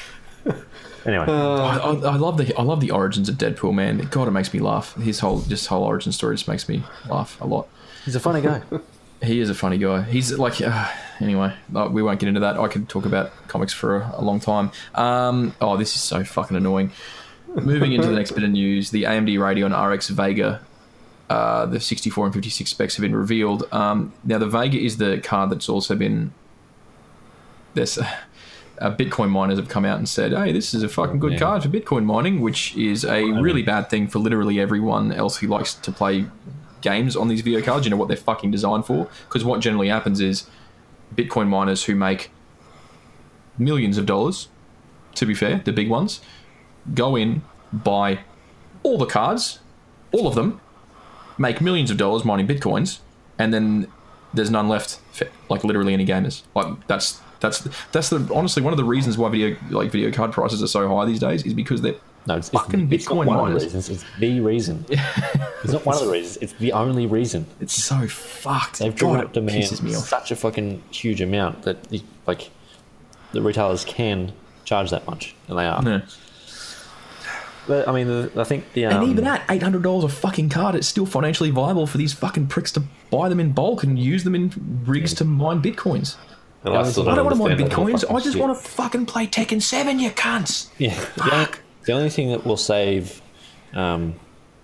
Anyway, I, I, I love the I love the origins of Deadpool, man. God, it makes me laugh. His whole just whole origin story just makes me laugh a lot. he's a funny guy. He is a funny guy. He's like, uh, anyway, uh, we won't get into that. I could talk about comics for a, a long time. Um, oh, this is so fucking annoying. Moving into the next bit of news, the A M D Radeon R X Vega, uh, the sixty-four and fifty-six specs have been revealed. Um, now, the Vega is the card that's also been... There's, uh, Bitcoin miners have come out and said, hey, this is a fucking good Yeah. card for Bitcoin mining, which is a really bad thing for literally everyone else who likes to play games on these video cards. You know what they're fucking designed for? Because what generally happens is Bitcoin miners who make millions of dollars, to be fair, the big ones, go in, buy all the cards, all of them, make millions of dollars mining Bitcoins, and then there's none left for, like, literally any gamers. Like, that's that's that's the honestly one of the reasons why video like video card prices are so high these days is because they're No, it's, fucking it's, it's not Bitcoin one of the miners. reasons. It's the reason. It's not one of the reasons. It's the only reason. It's so fucked. They've God, driven it up demand pisses me off. such a fucking huge amount that the, like the retailers can charge that much, and they are. Yeah. But I mean, the, I think the um, And even at eight hundred dollars a fucking card, it's still financially viable for these fucking pricks to buy them in bulk and use them in rigs to mine bitcoins. And Yeah, I still I don't want to mine understand that whole bitcoins. fucking I just shit. want to fucking play Tekken seven, you cunts. yeah. The only, the only thing that will save um,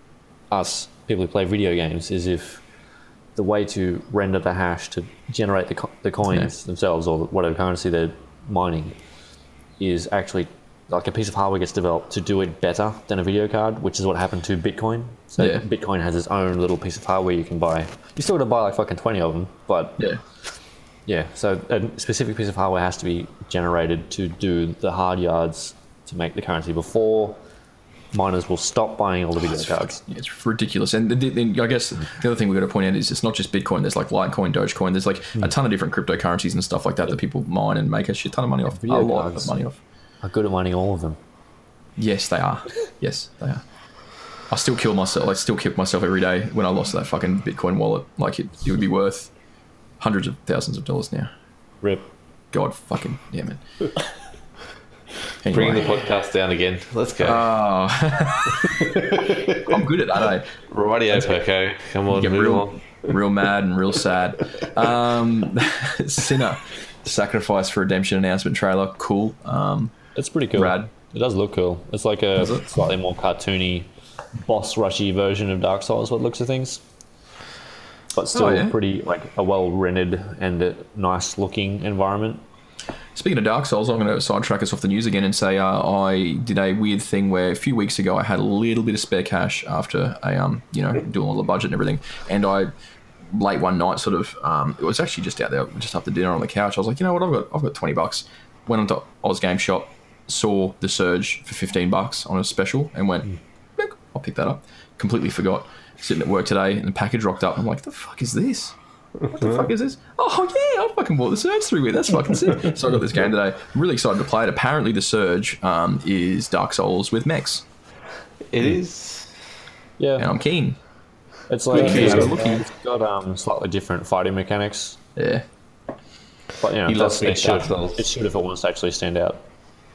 us people who play video games is if the way to render the hash to generate the co- the coins themselves or whatever currency they're mining is actually like a piece of hardware gets developed to do it better than a video card, which is what happened to Bitcoin. So Yeah. Bitcoin has its own little piece of hardware you can buy. You still got to buy like fucking twenty of them, but Yeah. yeah. So a specific piece of hardware has to be generated to do the hard yards to make the currency before miners will stop buying all the video cards. Yeah, it's ridiculous. And then I guess the other thing we've got to point out is it's not just Bitcoin. There's like Litecoin, Dogecoin. There's like a ton of different cryptocurrencies and stuff like that that people mine and make a shit ton of money off. A Video lot cards. of money off. I'm good at mining all of them. Yes, they are. Yes, they are. I still kill myself. I still kick myself every day when I lost that fucking Bitcoin wallet. Like it, it would be worth hundreds of thousands of dollars now. Rip. God fucking damn it. Bringing the Anyway. podcast down again. Let's go. Oh. I'm good at that, eh? Radio Perko. Come on, Get move real, on. real mad and real sad. Um, Sinner, Sacrifice for Redemption announcement trailer. Cool. Um, It's pretty cool. Rad. It does look cool. It's like a Does it? slightly more cartoony, boss rushy version of Dark Souls. What looks of things, but still Oh, yeah? pretty like a well rendered and a nice looking environment. Speaking of Dark Souls, I'm going to sidetrack us off the news again and say uh, I did a weird thing where a few weeks ago I had a little bit of spare cash after I, um, you know, doing all the budget and everything, and I late one night sort of um, it was actually just out there just after dinner on the couch. I was like, you know what, I've got I've got twenty bucks. Went onto Oz Game Shop, saw The Surge for fifteen bucks on a special, and went, "Look, I'll pick that up." Completely forgot. Sitting at work today, and the package rocked up. I'm like, the fuck is this? What the fuck is this? Oh yeah, I fucking bought The Surge through with. That's fucking sick. So I got this game today. I'm really excited to play it. Apparently, The Surge um, is Dark Souls with mechs, It is. Yeah, and I'm keen. it's like Okay, it's so got, looking- it's got um, slightly different fighting mechanics, Yeah. but you know, He it loves does stand Dark out. Souls. It should if it wants to actually stand out.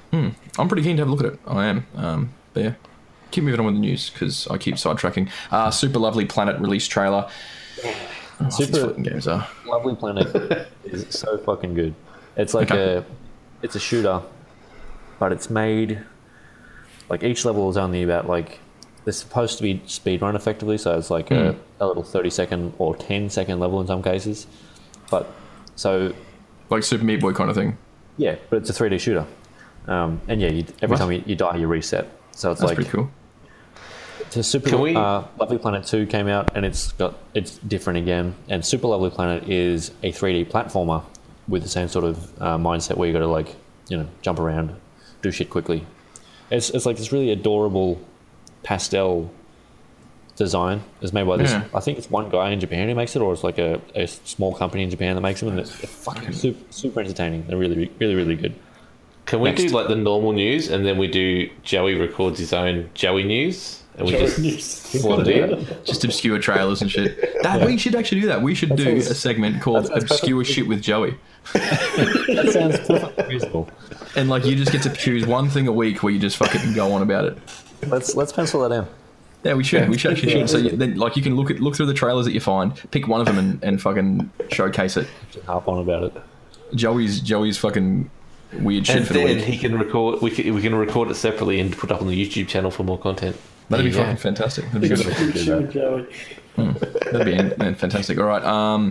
I'm pretty keen to have a look at it. I am. Um, but yeah, keep moving on with the news because I keep sidetracking. Uh, Super Lovely Planet release trailer. Oh, Super these fucking games are. Lovely Planet is so fucking good. It's like Okay. a, it's a shooter, but it's made, like each level is only about like, they're supposed to be speedrun effectively, so it's like a, a little thirty second or ten second level in some cases. But, so, Like Super Meat Boy kind of thing. yeah, but it's a three D shooter. Um, and yeah, you, every What? time you, you die, you reset. So it's That's like, pretty cool. So Super Can we- uh, Lovely Planet two came out, and it's got it's different again. And Super Lovely Planet is a three D platformer with the same sort of uh, mindset where you got to like you know jump around, do shit quickly. It's it's like this really adorable pastel design. It's made by this. Yeah. I think it's one guy in Japan who makes it, or it's like a, a small company in Japan that makes them, and it's fucking super, super entertaining. They're really really really good. Can we Next. do like the normal news and then we do Joey records his own Joey news and we just News. slot it in? Just obscure trailers and shit. That, We should actually do that. We should do a sounds- segment called that sounds Obscure perfect. Shit with Joey. That sounds perfectly reasonable. And like you just get to choose one thing a week where you just fucking go on about it. Let's let's pencil that in. Yeah, we should. We should actually should. So you, then, like, you can look at look through the trailers that you find, pick one of them, and, and fucking showcase it. Harp on about it. Joey's Joey's fucking weird shit And for the then week. he can record. We can, we can record it separately and put it up on the YouTube channel for more content. That'd be There you fucking go. fantastic. That'd be good. Shoot, Joey. That'd be uh, fantastic. All right. Um,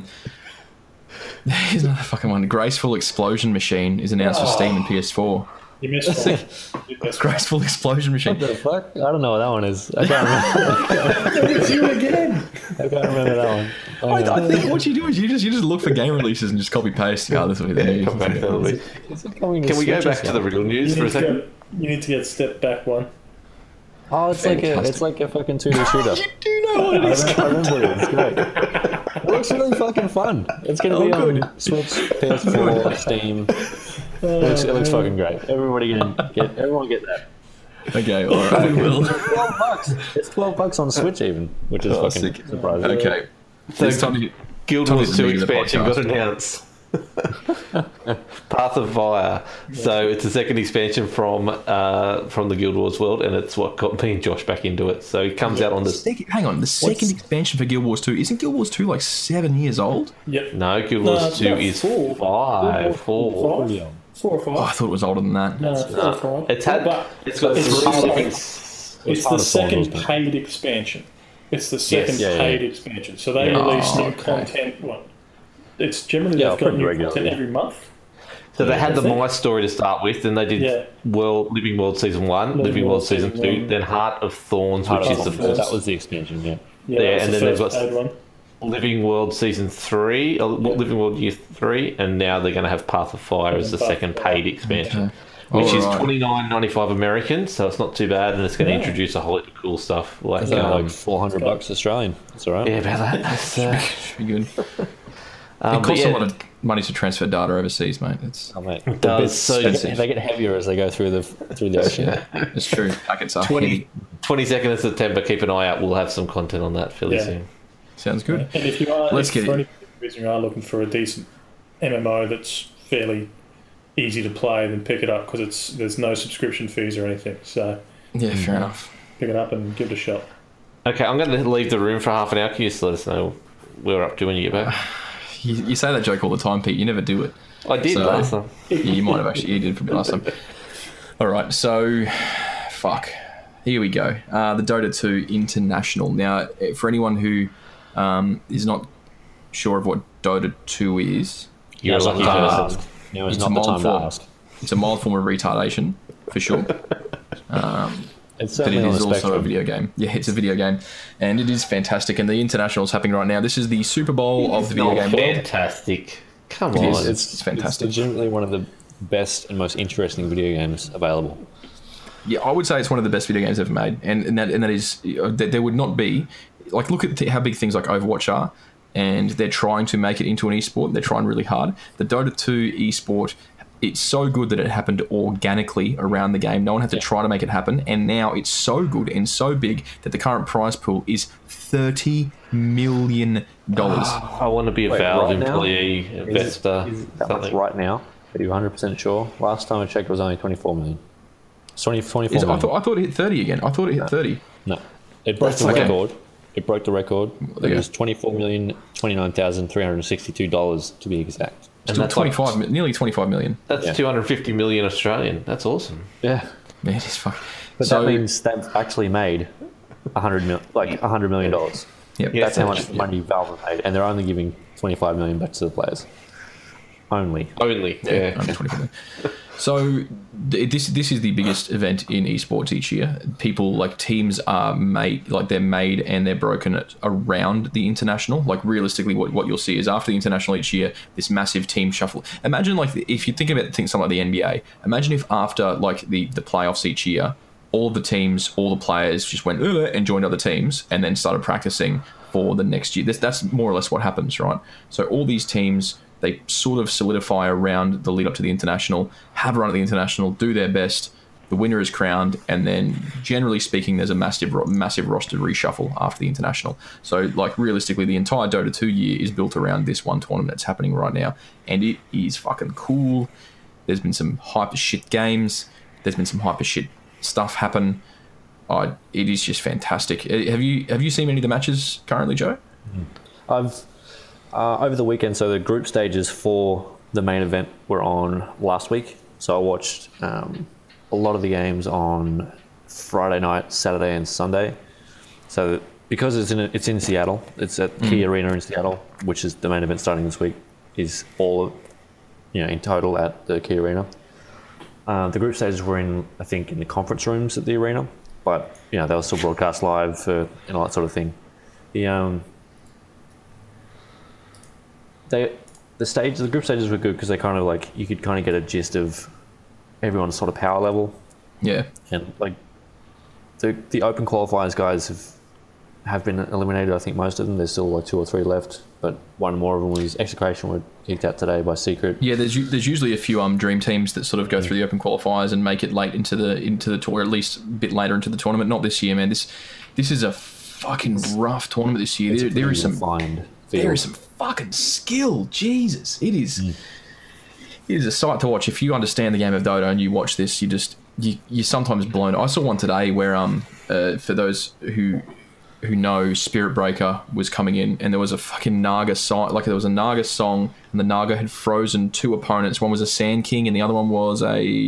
here's another fucking one. Graceful Explosion Machine is announced for Steam and P S four. You missed one. You missed one. Graceful Explosion Machine. What the fuck? I don't know what that one is. I can't remember. It's you again. I can't remember that one. I, I think what you do is you just you just look for game releases and just copy paste. Oh, this will be the news. Come back to the week. Is it coming to Can we go Switch back as to the well? real You news for need, a to second? get, you need to get step back one. Oh, it's like a Fantastic. it's like a fucking two D shooter. do know what I it is. remember, I remember it. It's great. It looks really fucking fun. It's gonna Oh, be on good. Switch, P S four, Steam. It looks, it looks fucking great. Everybody get get everyone get that. Okay, all right, we will. Twelve bucks. It's twelve bucks on Switch even, which is Oh, fucking sick. surprising. Okay, So it's time to get. Guild Tell me Wars the two meat of the expansion got podcast. announced. Path of Fire. So it's the second expansion from uh, from the Guild Wars world, and it's what got me and Josh back into it. So it comes out on the Second, hang on, the second expansion for Guild Wars two isn't Guild Wars two like seven years old? Yep. no Guild No, Wars it's two about is four. five, four. Five? Four or five. Oh, I thought it was older than that. No, four or five. It's had But it's got it's three part of- different. It's part the of Thorn, second wasn't it? paid expansion. It's the second yeah, yeah. paid expansion. So they Yeah. release Oh, new okay. content. What? It's generally Yeah, they've got pretty new regularly. content every month. So they had the I think- My Story to start with, then they did Yeah. World Living World Season One, Living, Living World World Season Season Two, one. then Heart of Thorns, Heart which of is the Thorns, first. that was the expansion, yeah. Yeah, Yeah, that's and the then they've first got- paid one. Living World Season Three, uh, Living World Year Three, and now they're going to have Path of Fire as the Path of second Fire. paid expansion, Okay. which is Alright. twenty nine ninety five American, so it's not too bad, and it's going to Yeah. introduce a whole lot of cool stuff like It's only um, like four hundred bucks Australian. That's all right. yeah, about that. That's, uh, Should be good. um, It but costs yeah, a lot of money to transfer data overseas, mate. It's, Oh, mate. It does. So they, expensive. get, they get heavier as they go through the through the ocean. it's true. Packets are twenty heavy. twenty-second of September. Keep an eye out. We'll have some content on that fairly Yeah. soon. Sounds good. And if you are, Let's if get for it. any reason you are looking for a decent M M O that's fairly easy to play, then pick it up because it's there's no subscription fees or anything. So Yeah, fair enough. pick it up and give it a shot. Okay, I'm going to leave the room for half an hour. Can you just let us know where we're up to when you get back? You, you say that joke all the time, Pete. You never do it. I did So- last time. Yeah, you might have actually. You did probably last time. All right, so fuck. Here we go. Uh, the Dota two International. Now, eh, for anyone who um, is not sure of what Dota two is, You're a Now's not lucky the time to person. ask. Now is It's not a the time mild to form. ask. it's a mild form of retardation, for sure. It's But certainly it on is the also a spectrum. video game. Yeah, it's a video game, and it is fantastic. And the International is happening right now. This is the Super Bowl of the video Oh, game world. fantastic. Come It on. is. It's, It's fantastic. It's legitimately one of the best and most interesting video games available. Yeah, I would say it's one of the best video games ever made, and, and that and that is uh, that there would not be like look at th- how big things like Overwatch are, and they're trying to make it into an esport. They're trying really hard. The Dota two esport, it's so good that it happened organically around the game. No one had to try to make it happen, and now it's so good and so big that the current prize pool is thirty million dollars. I want to be a Wait, Valve right now? employee, Is it- investor, is that much something. right now? Are you one hundred percent sure? Last time I checked, it was only twenty-four million. It's twenty, twenty-four Is it- I million. thought I thought it hit thirty again. I thought it hit thirty. No, it broke That's the okay. record. It broke the record. There It you was twenty-four million twenty-nine thousand three hundred sixty-two dollars to be exact. And Still that's like- twenty-five, mi- nearly twenty-five million. That's Yeah. two hundred fifty million Australian. That's awesome. Yeah, Man, it's fucking. but so, that means they've actually made a hundred mil, like a hundred million dollars. Yep. Yeah. That's how much money Valve have made, and they're only giving twenty-five million back to the players. Only. Only. Yeah. Under twenty million. So th- this this is the biggest event in esports each year. People like teams are made like they're made and they're broken at, around the international. Like realistically, what, what you'll see is after the international each year, this massive team shuffle. Imagine like if you think about things something like the N B A. Imagine if after like the the playoffs each year, all the teams, all the players just went "Ugh," and joined other teams and then started practicing for the next year. This, that's more or less what happens, right? So all these teams, they sort of solidify around the lead up to the international, have a run at the international, do their best. The winner is crowned, and then generally speaking, there's a massive, massive roster reshuffle after the international. So, like realistically, the entire Dota two year is built around this one tournament that's happening right now, and it is fucking cool. There's been some hyper shit games. There's been some hyper shit stuff happen. Uh, it is just fantastic. Uh, Have you have you seen any of the matches currently, Joe? I've uh, over the weekend. So the group stages for the main event were on last week. So I watched um, a lot of the games on Friday night, Saturday, and Sunday. So because it's in it's in Seattle, it's at Key Arena in Seattle, which is the main event starting this week. Is all you know in total at the Key Arena. Uh, the group stages were in, I think, in the conference rooms at the arena, but you know they were still broadcast live for and all that sort of thing. The um, they the stage the group stages were good because they kind of like you could kind of get a gist of everyone's sort of power level, Yeah. and like the the open qualifiers guys have have been eliminated. I think most of them. There's still like two or three left, but one more of them was Execration were kicked out today by Secret. Yeah, there's u- there's usually a few um dream teams that sort of go through the open qualifiers and make it late into the into the tour, at least a bit later into the tournament. Not this year, man. This this is a fucking rough tournament this year. It's There, there is some refined there field. is some fucking skill. Jesus, it is. It is a sight to watch. If you understand the game of Dota and you watch this, you just you you're sometimes blown. I saw one today where um uh, for those who who know, Spirit Breaker was coming in, and there was a fucking Naga song, like there was a Naga song, and the Naga had frozen two opponents. One was a Sand King, and the other one was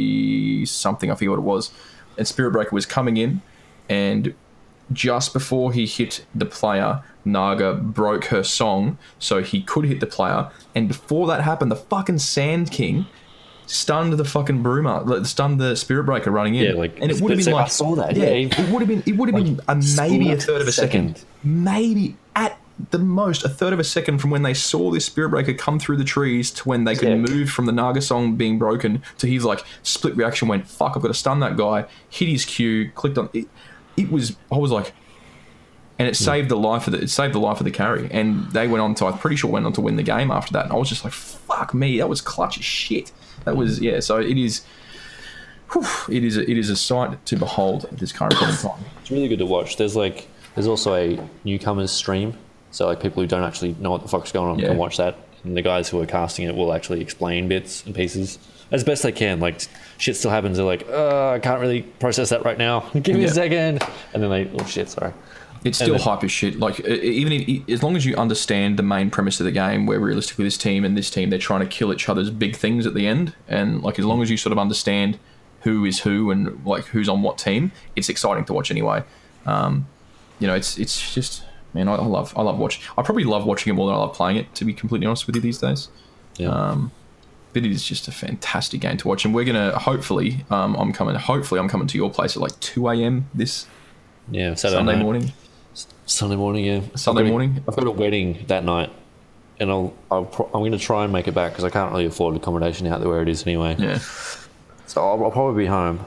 a something, I forget what it was. And Spirit Breaker was coming in, and just before he hit the player, Naga broke her song, so he could hit the player. And before that happened, the fucking Sand King stunned the fucking Bruma, like, stunned the Spirit Breaker running in. Yeah, like, and it would have been I like saw that. Yeah, Yeah, it would have been it would have been a maybe a third of a second. second. Maybe at the most a third of a second from when they saw this Spirit Breaker come through the trees to when they could Yeah. move from the Naga song being broken to his like split reaction. Went fuck, I've got to stun that guy. Hit his Q, clicked on it. It was I was like, and it saved the life of the it saved the life of the carry. And they went on to I'm pretty sure went on to win the game after that. And I was just like, fuck me, that was clutch as shit. That was yeah. So it is. Whew, it is a, it is a sight to behold at this current point in time. It's really good to watch. There's like there's also a newcomers stream, so like people who don't actually know what the fuck's going on Yeah. can watch that, and the guys who are casting it will actually explain bits and pieces as best they can. Like shit still happens. They're like, oh, I can't really process that right now. Give me Yeah. a second, and then they oh shit, sorry. It's And still then- hype as shit. Like e- even if, as long as you understand the main premise of the game, where realistically this team and this team they're trying to kill each other's big things at the end, and like as long as you sort of understand who is who and like who's on what team, it's exciting to watch anyway. Um, you know, it's it's just man, I, I love I love watching. I probably love watching it more than I love playing it. To be completely honest with you, these days. Yeah. Um, but it is just a fantastic game to watch, and we're gonna hopefully um, I'm coming. Hopefully, I'm coming to your place at like two a.m. this yeah, Saturday Sunday night. morning. Sunday morning, yeah. Sunday I've got a- morning? I've got a wedding that night, and I'll, I'll pro- I'm going to try and make it back because I can't really afford accommodation out there where it is anyway. Yeah. So I'll, I'll probably be home.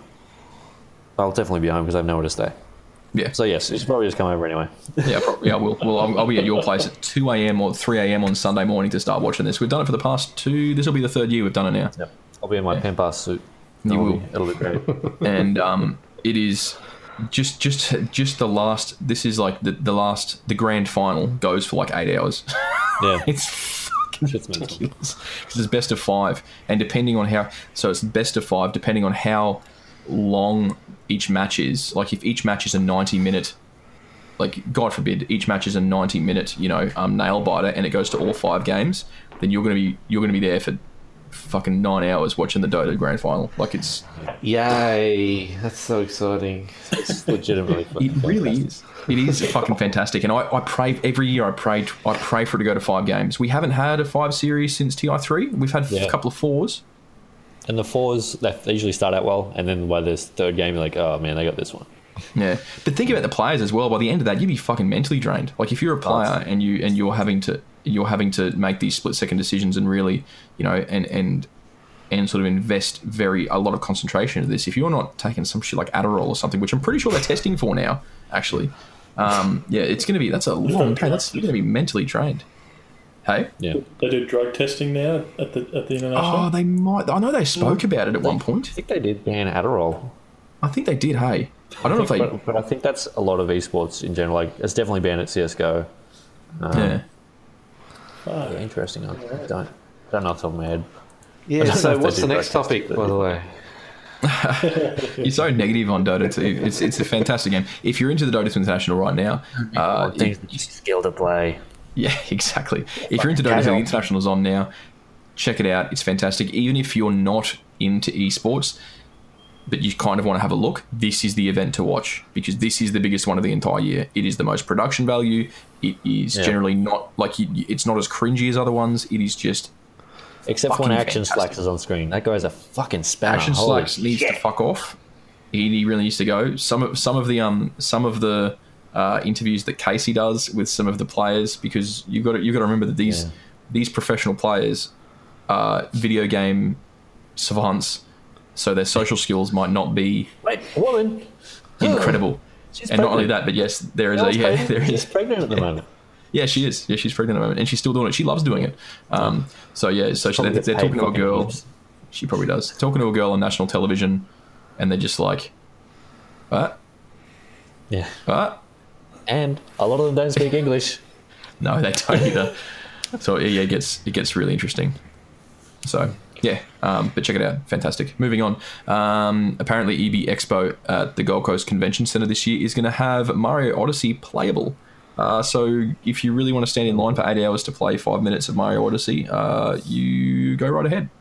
I'll definitely be home because I have nowhere to stay. Yeah. So yes, you should probably just come over anyway. Yeah, probably, yeah, we'll, well, I'll, I'll be at your place at two a.m. or three a.m. on Sunday morning to start watching this. We've done it for the past two, this will be the third year we've done it now. Yep. I'll be in my pen pass suit. You It'll will. Be, it'll be great. And um, it is just just just the last, this is like the, the last, the grand final goes for like eight hours. Yeah. It's fuck, Shit's mental. Because it's best of five, and depending on how, so it's best of five depending on how long each match is. Like if each match is a ninety minute, like God forbid, each match is a ninety minute, you know, um, nail biter, and it goes to all five games, then you're gonna be you're gonna be there for fucking nine hours watching the Dota Grand Final. Like it's Yay! That's so exciting. It's legitimately. it really is. It is fucking fantastic, and I, I pray every year. I pray I pray for it to go to five games. We haven't had a five series since T I three. We've had Yeah. a couple of fours. And the fours, they they usually start out well, and then by this third game, you're like, oh man, they got this one. Yeah, but think about the players as well. By the end of that, you'd be fucking mentally drained. Like if you're a player and you and you're having to you're having to make these split second decisions and really, you know, and and and sort of invest very a lot of concentration into this. If you're not taking some shit like Adderall or something, which I'm pretty sure they're testing for now, actually, um, yeah, it's going to be that's a long day. That's you're going to be mentally drained. Hey, Yeah. They do drug testing now at the at the international. oh, they might. I know they spoke about it at one I point. think they did ban Adderall. I think they did. Hey, I don't know if they. But, but I think that's a lot of esports in general. Like, it's definitely banned at C S G O. Um, Yeah. yeah, interesting. I don't, I don't know off the top of my head. Yeah. don't know So if they what's do the next drug testing, topic, but- by the way? You're so negative on Dota too. It's it's a fantastic game. If you're into the Dota International right now, uh, Things that you skill to play. yeah, exactly. If you're into Dota, casual. the International's on now. Check it out. It's fantastic. Even if you're not into esports, but you kind of want to have a look, this is the event to watch because this is the biggest one of the entire year. It is the most production value. It is Yeah. generally not like you, it's not as cringy as other ones. It is just Except for when Fucking Action fantastic. Slacks is on screen. That guy's a fucking spanner. Action Holy Slacks needs to shit. fuck off. He, he really needs to go. Some of some of the um some of the uh, interviews that Casey does with some of the players, because you've got to, you've got to remember that these Yeah. these professional players are video game savants, so their social skills might not be Wait, a woman. incredible. She's And not only pregnant. that, but yes, there is a Elle's yeah, pregnant. there She's is pregnant at the moment. yeah, she is. Yeah, she's pregnant at the moment, and she's still doing it. She loves doing it. Um, so yeah, so she, Probably they're, gets they're paid talking to a fucking girl. heaps. She probably does. Talking to a girl on national television, and they're just like, "What? Yeah. What? And a lot of them don't speak English. No, they don't either." So yeah, it gets it gets really interesting. So yeah, um, but check it out, fantastic. Moving on. Um, apparently, E B Expo at the Gold Coast Convention Centre this year is going to have Mario Odyssey playable. Uh, so if you really want to stand in line for eight hours to play five minutes of Mario Odyssey, uh, you go right ahead.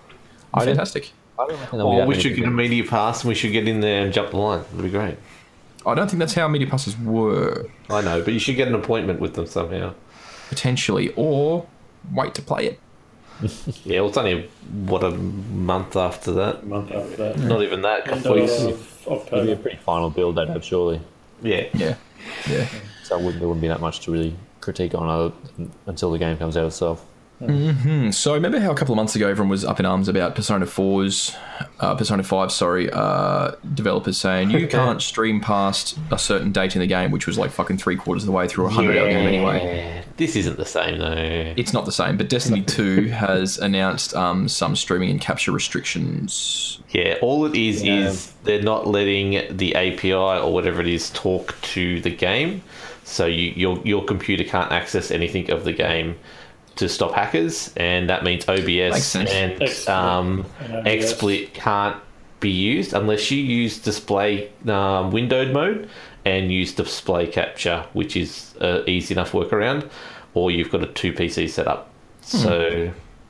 I didn't- Fantastic. I don't reckon there'll be Or that we many should get a people. media pass and we should get in there and jump the line. That'd be great. I don't think that's how media passes work. I know, but you should get an appointment with them somehow. Potentially, or wait to play it. Yeah, well, it's only, what, a month after that? A month after that. Not even that. End Couple weeks. of It'll be a October. pretty final build they'd have, surely. Yeah. Yeah, yeah. So it wouldn't, there wouldn't be that much to really critique on other than, until the game comes out itself. Hmm, So remember how a couple of months ago everyone was up in arms about Persona four's, uh, Persona five, sorry, uh, developers saying you can't stream past a certain date in the game, which was like fucking three quarters of the way through a hundred hour game anyway. Yeah. This isn't the same, though. It's not the same, but Destiny two has announced um, some streaming and capture restrictions. Yeah, all it is Yeah. is they're not letting the A P I or whatever it is talk to the game, so you, your your computer can't access anything of the game to stop hackers, and that means O B Makes S sense. and X- um, and O B S. XSplit can't be used unless you use display um, windowed mode and use display capture, which is uh, easy enough workaround, or you've got a two P C setup. So.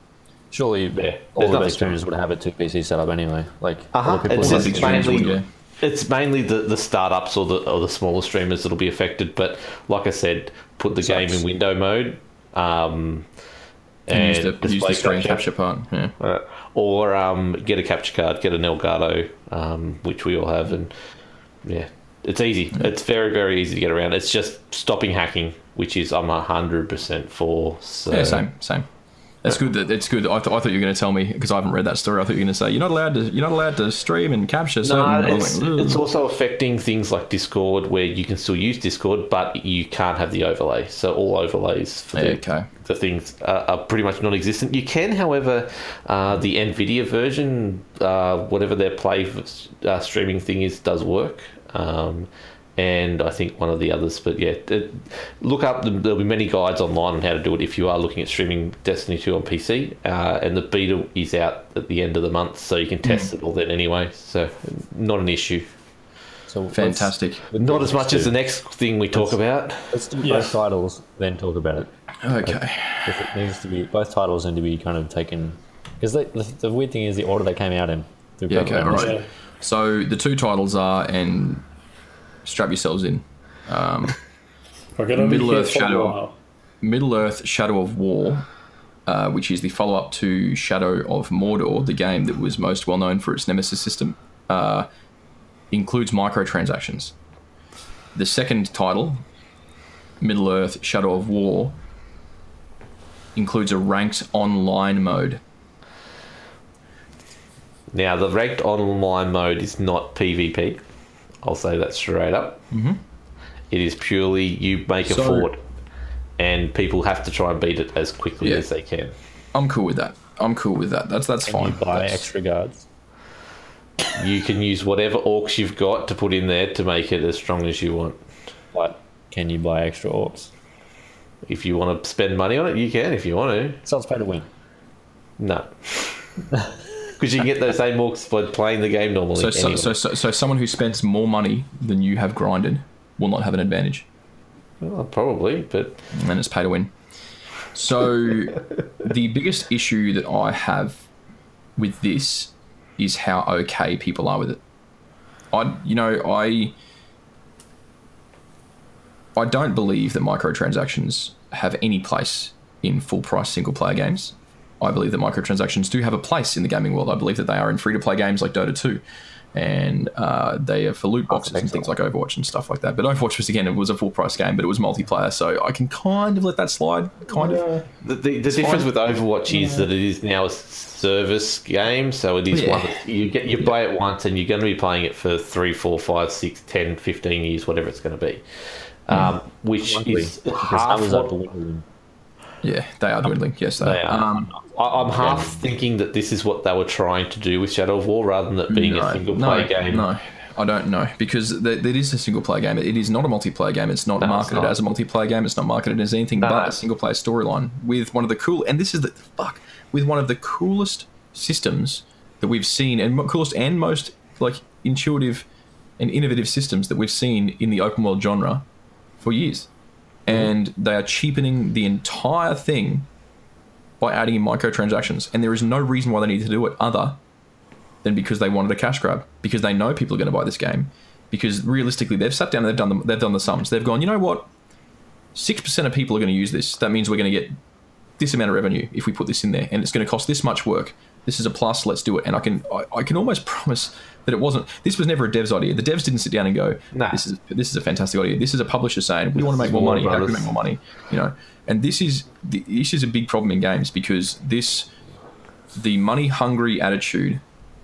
Surely Yeah, there's all the nothing best streamers would have a two P C setup anyway. Like, Uh-huh. other people It's would just have- streamers mainly, would, yeah. it's mainly the, the startups or the or the smaller streamers that'll be affected. But like I said, put the game Sucks. in window mode, um, And, use and the, use the display screen capture. capture part. Yeah. Uh, or um, get a capture card, get an Elgato, um, which we all have, and yeah, it's easy. It's very very easy to get around. It's just stopping hacking, which is I'm a hundred percent for. So. Yeah, same, same. It's good that it's good. I, th- I thought you were going to tell me because I haven't read that story. I thought you were going to say you're not allowed to. You're not allowed to stream and capture. No, certain- I was it's, like, "Ugh." it's also affecting things like Discord, where you can still use Discord, but you can't have the overlay. So all overlays for the, Okay. the things are, are pretty much non-existent. You can, however, uh, the NVIDIA version, uh, whatever their play uh, streaming thing is, does work. Um, and I think one of the others. But yeah, it, look up. The, there'll be many guides online on how to do it if you are looking at streaming Destiny two on P C. Uh, and the beta is out at the end of the month, so you can test mm. it all then anyway. So not an issue. So fantastic. Not as much as the next thing we talk let's, about. Let's do yeah. both titles, then talk about it. Okay. Like, if it needs to be, both titles need to be kind of taken, because the, the weird thing is the order they came out in. Yeah, okay, all right. Yeah. So the two titles are, and strap yourselves in. Um, Middle Earth Shadow, of, Middle Earth Shadow of War, uh, which is the follow-up to Shadow of Mordor, the game that was most well known for its Nemesis system, uh, includes microtransactions. The second title, Middle Earth Shadow of War, includes a ranked online mode. Now, the ranked online mode is not PvP. I'll say that straight up. Mm-hmm. It is purely you make a So- fort, and people have to try and beat it as quickly Yeah. as they can. I'm cool with that. I'm cool with that. That's that's You fine. buy That's- extra guards. You can use whatever orcs you've got to put in there to make it as strong as you want. But can you buy extra orcs? If you want to spend money on it, you can. If you want to, So it's pay to win. no, because you can get those same orcs by playing the game normally. So, so, anyway. so, so, so someone who spends more money than you have grinded will not have an advantage, Well, probably, but and it's pay to win. So the biggest issue that I have with this is how okay people are with it. I, you know, I, I don't believe that microtransactions have any place in full price single player games. I believe that microtransactions do have a place in the gaming world. I believe that they are in free to play games like Dota two, and uh, they are for loot boxes and things like Overwatch and stuff like that. But Overwatch was, again, it was a full price game, but it was multiplayer, so I can kind of let that slide. Kind of. the, the, the difference with Overwatch is that it is now a service game, so it is Yeah. one that you get you play it once, and you're going to be playing it for three, four, five, six, ten, fifteen years, whatever it's going to be. Um, which is Because half others are what, dwindling. Yeah, they are dwindling. Yes, they, They are. are. Um, I, I'm half thinking that this is what they were trying to do with Shadow of War, rather than it being a single player no, game. No, I don't know, because th- it is a single player game. It is not a multiplayer game. It's not No, it's marketed not. as a multiplayer game. It's not marketed as anything No. but a single player storyline with one of the cool. And this is the fuck with one of the coolest systems that we've seen, and mo- coolest and most like intuitive and innovative systems that we've seen in the open world genre for years. And they are cheapening the entire thing by adding in microtransactions. And there is no reason why they need to do it other than because they wanted a cash grab, because they know people are going to buy this game. Because realistically, they've sat down and they've done the, they've done the sums. They've gone, you know what? six percent of people are going to use this. That means we're going to get this amount of revenue if we put this in there, and it's going to cost this much work. This is a plus. Let's do it. And I can I, I can almost promise that it wasn't. This was never a dev's idea. The devs didn't sit down and go, Nah. "This is this is a fantastic idea." This is a publisher saying, "We want to This make is more Warner money. How can we Brothers. make more money?" You know. And this is this is a big problem in games, because this the money hungry attitude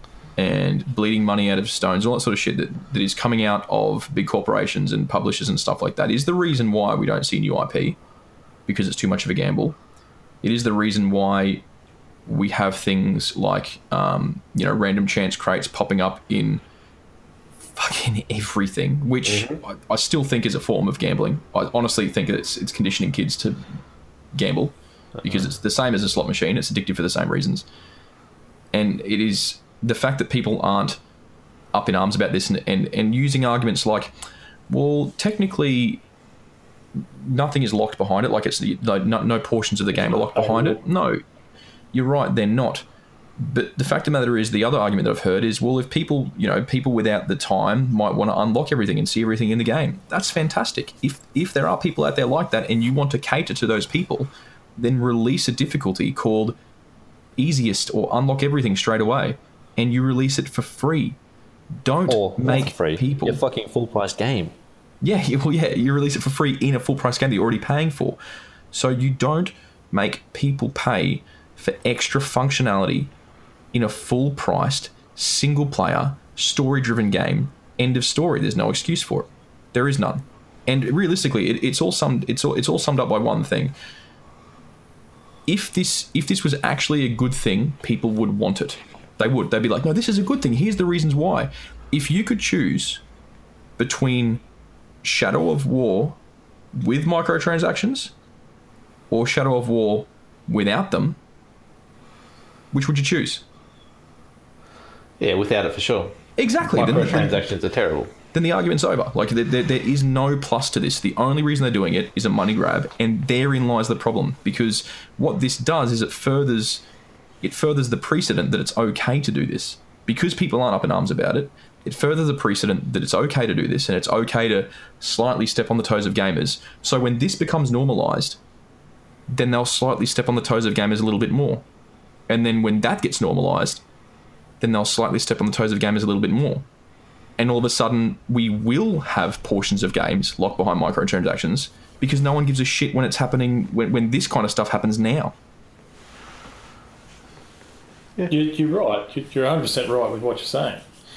and bleeding money out of stones, all that sort of shit that, that is coming out of big corporations and publishers and stuff like that, is the reason why we don't see new I P, because it's too much of a gamble. It is the reason why we have things like, um, you know, random chance crates popping up in fucking everything, which Mm-hmm. I, I still think is a form of gambling. I honestly think it's it's conditioning kids to gamble, because it's the same as a slot machine. It's addictive for the same reasons. And it is the fact that people aren't up in arms about this and, and, and using arguments like, well, technically nothing is locked behind it, like it's like no, no portions of the game are locked behind it. No, you're right, they're not. But the fact of the matter is, the other argument that I've heard is, well, if people, you know, people without the time might want to unlock everything and see everything in the game. That's fantastic. If if there are people out there like that and you want to cater to those people, then release a difficulty called easiest or unlock everything straight away, and you release it for free. Don't Or make not free. people... Your fucking full price game. Yeah, you- well, yeah, you release it for free in a full price game that you're already paying for. So you don't make people pay for extra functionality in a full priced, single player, story driven game. End of story. There's no excuse for it. There is none. And realistically, it, it's all summed it's all it's all summed up by one thing. If this if this was actually a good thing, people would want it. They would. They'd be like, no, this is a good thing. Here's the reasons why. If you could choose between Shadow of War with microtransactions or Shadow of War without them, which would you choose? Yeah, without it for sure. Exactly. Then, then, Microtransactions are terrible. then the argument's over. Like, there, there, there is no plus to this. The only reason they're doing it is a money grab, and therein lies the problem. Because what this does is it furthers, it furthers the precedent that it's okay to do this. Because people aren't up in arms about it, it furthers the precedent that it's okay to do this, and it's okay to slightly step on the toes of gamers. So when this becomes normalised, then they'll slightly step on the toes of gamers a little bit more. And then when that gets normalised, then they'll slightly step on the toes of gamers a little bit more. And all of a sudden, we will have portions of games locked behind microtransactions because no one gives a shit when it's happening, when, when this kind of stuff happens now. You, you're right. You- You're one hundred percent right with what you're saying.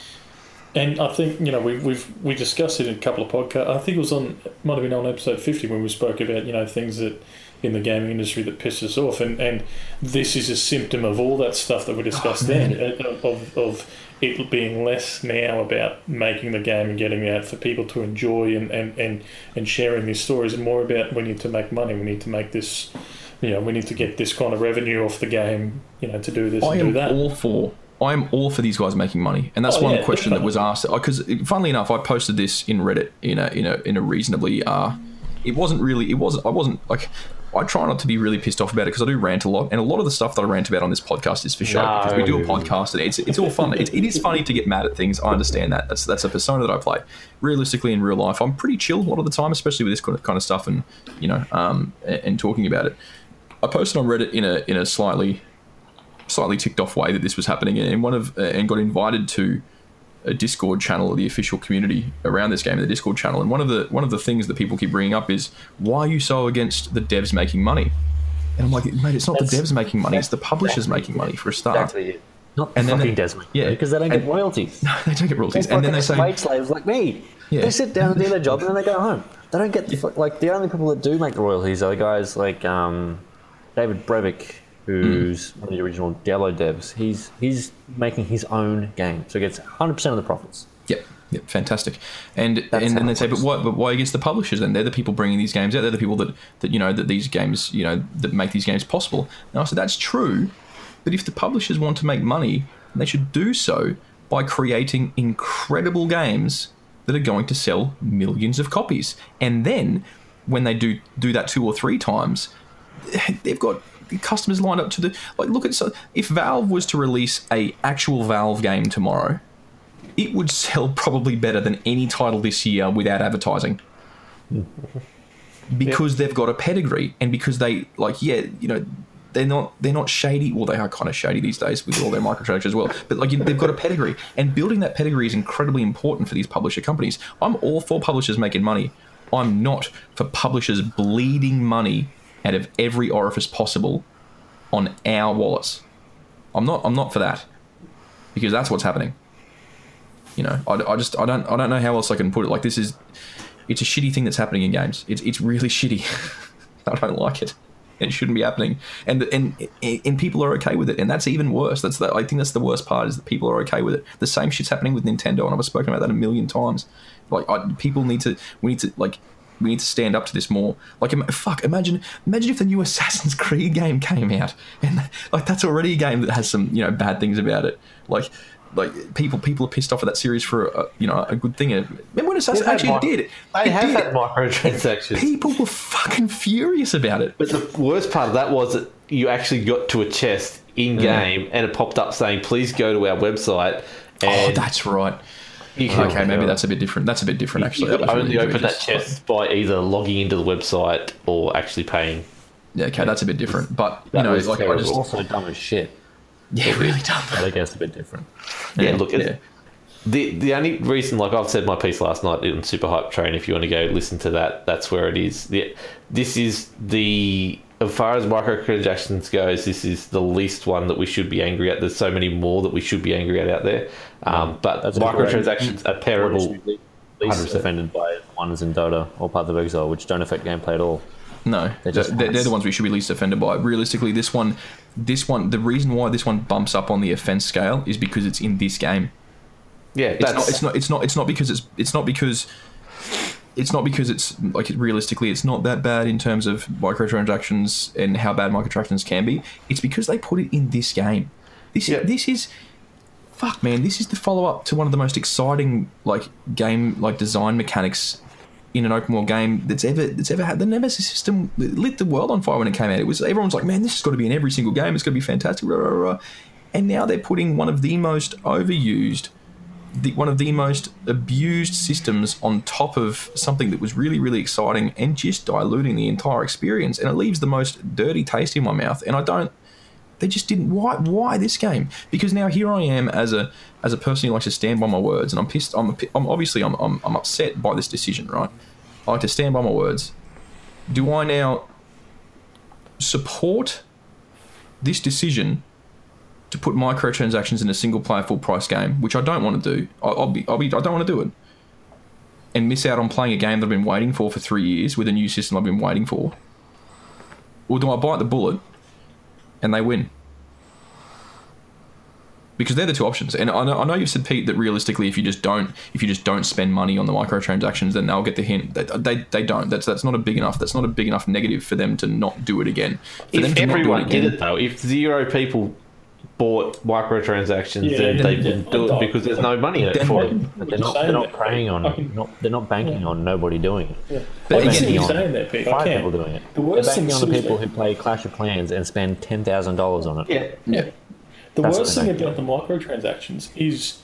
And I think, you know, we, we've we discussed it in a couple of podcasts. I think it was on, might have been on episode fifty when we spoke about, you know, things that in the gaming industry that piss us off. And, and this is a symptom of all that stuff that we discussed Oh, then, man. uh, of, of it being less now about making the game and getting it out for people to enjoy and, and, and, and sharing these stories, and more about we need to make money, we need to make this, you know, we need to get this kind of revenue off the game, you know, to do this I and do am that. all for I'm all for these guys making money, and that's Oh, one yeah, question that was asked. Because, funnily enough, I posted this in Reddit in a in a in a reasonably. Uh, it wasn't really. It wasn't. I wasn't like. I try not to be really pissed off about it because I do rant a lot, and a lot of the stuff that I rant about on this podcast is for show. No. Because we do a podcast, and it's it's all fun. It, it is funny to get mad at things. I understand that. That's that's a persona that I play. Realistically, in real life, I'm pretty chill a lot of the time, especially with this kind of kind of stuff, and you know, um, and, and talking about it. I posted on Reddit in a in a slightly. slightly ticked off way that this was happening, and one of uh, and got invited to a Discord channel of the official community around this game, the Discord channel. And one of the one of the things that people keep bringing up is, why are you so against the devs making money? And I'm like, mate, it's not That's- the devs making money, it's the publishers exactly making money for a start. Exactly. it. Not And then fucking they- Desmond. yeah. Because they don't And- get royalties. No, they don't get royalties. They're And then they fucking say, wage slaves like me. Yeah. They sit down and do their job and then they go home. They don't get the fuck, like the only people that do make the royalties are the guys like um, David Brevik, who's Hmm. one of the original Diablo devs. He's he's making his own game, so he gets one hundred percent of the profits. Yep, yep, fantastic. And That's and then how they it say, but works. why, but why against the publishers then? They're the people bringing these games out. They're the people that, that you know, that these games, you know, that make these games possible. And I said, that's true, but if the publishers want to make money, they should do so by creating incredible games that are going to sell millions of copies. And then, when they do do that two or three times, they've got customers lined up to the like. Look at so if Valve was to release a actual Valve game tomorrow, it would sell probably better than any title this year without advertising. Because they've got a pedigree, and because they like, yeah, you know, they're not they're not shady. Well, they are kind of shady these days with all their microtransactions as well. But like, you know, they've got a pedigree, and building that pedigree is incredibly important for these publisher companies. I'm all for publishers making money. I'm not for publishers bleeding money out of every orifice possible on our wallets. I'm not. I'm not for that, because that's what's happening. You know, I, I just I don't I don't know how else I can put it. Like, this is, it's a shitty thing that's happening in games. It's it's really shitty. I don't like it. It shouldn't be happening, and and and people are okay with it, and that's even worse. That's the, I think that's the worst part, is that people are okay with it. The same shit's happening with Nintendo, and I've spoken about that a million times. Like, I, people need to, we need to like. We need to stand up to this more. Like, im- fuck, imagine imagine if the new Assassin's Creed game came out, and like, that's already a game that has some, you know, bad things about it. Like, like people people are pissed off at that series for a, you know, a good thing. Remember when Assassin They've had actually mi- did it? They It have did. had microtransactions. People were fucking furious about it. But the worst part of that was that you actually got to a chest in game and it popped up saying, please go to our website. Oh, And that's right. you can Okay, maybe that's a bit different. That's a bit different, actually. You That could was only really open that egregious. chest by either logging into the website or actually paying. Yeah, okay, that's a bit different. But, you That know, was like, I terrible. just... Also dumb as shit. Yeah, really dumb. But I guess a bit different. Yeah, look, it's, yeah. the the only reason, like I've said my piece last night on Super Hype Train, if you want to go listen to that, that's where it is. The, this is the, as far as microtransactions goes, this is the least one that we should be angry at. There's so many more that we should be angry at out there. Um, but That's microtransactions are terrible. Least one hundred percent. offended by ones in Dota or Path of Exile, which don't affect gameplay at all. No, They're they're, just they're, ones. the ones we should be least offended by. Realistically, this one, this one, the reason why this one bumps up on the offense scale is because it's in this game. Yeah, It's that's not. It's not. It's not. It's not because it's. It's not because it's not because it's like realistically it's not that bad in terms of microtransactions and how bad microtransactions can be. It's because they put it in this game. This Yeah. is this is fuck man. This is the follow up to one of the most exciting like game like design mechanics in an open world game that's ever that's ever had. The Nemesis system lit the world on fire when it came out. It was everyone's like, man, this has got to be in every single game. It's going to be fantastic. Rah, rah, rah. And now they're putting one of the most overused, the, one of the most abused systems on top of something that was really, really exciting and just diluting the entire experience. And it leaves the most dirty taste in my mouth. And I don't, they just didn't, why why this game? Because now here I am as a as a person who likes to stand by my words, and I'm pissed, I'm, I'm obviously, I'm, I'm, I'm upset by this decision, right? I like to stand by my words. Do I now support this decision to put microtransactions in a single player full price game, which I don't want to do? I'll, I'll be, I'll be, I don't want to do it, and miss out on playing a game that I've been waiting for for three years with a new system I've been waiting for? Or do I bite the bullet and they win? Because they're the two options. And I know, I know you've said, Pete, that realistically, if you just don't, if you just don't spend money on the microtransactions, then they'll get the hint. They, they, they don't. That's that's not a big enough. That's not a big enough negative for them to not do it again. For them If to not do everyone it again, did it though, if zero people bought microtransactions, Yeah, then then- they then- wouldn't do it because there's no money in it Then for what- them. But they're not, saying they're not that. preying on, I can- not, they're not banking on nobody doing it. Yeah. But I can again, see what Banking you're on saying there, Pete. I five can. people doing it. The They're worst banking thing on the is people that- who play Clash of Clans and spend ten thousand dollars on it. Yeah, Yeah. The That's worst what thing they about the microtransactions is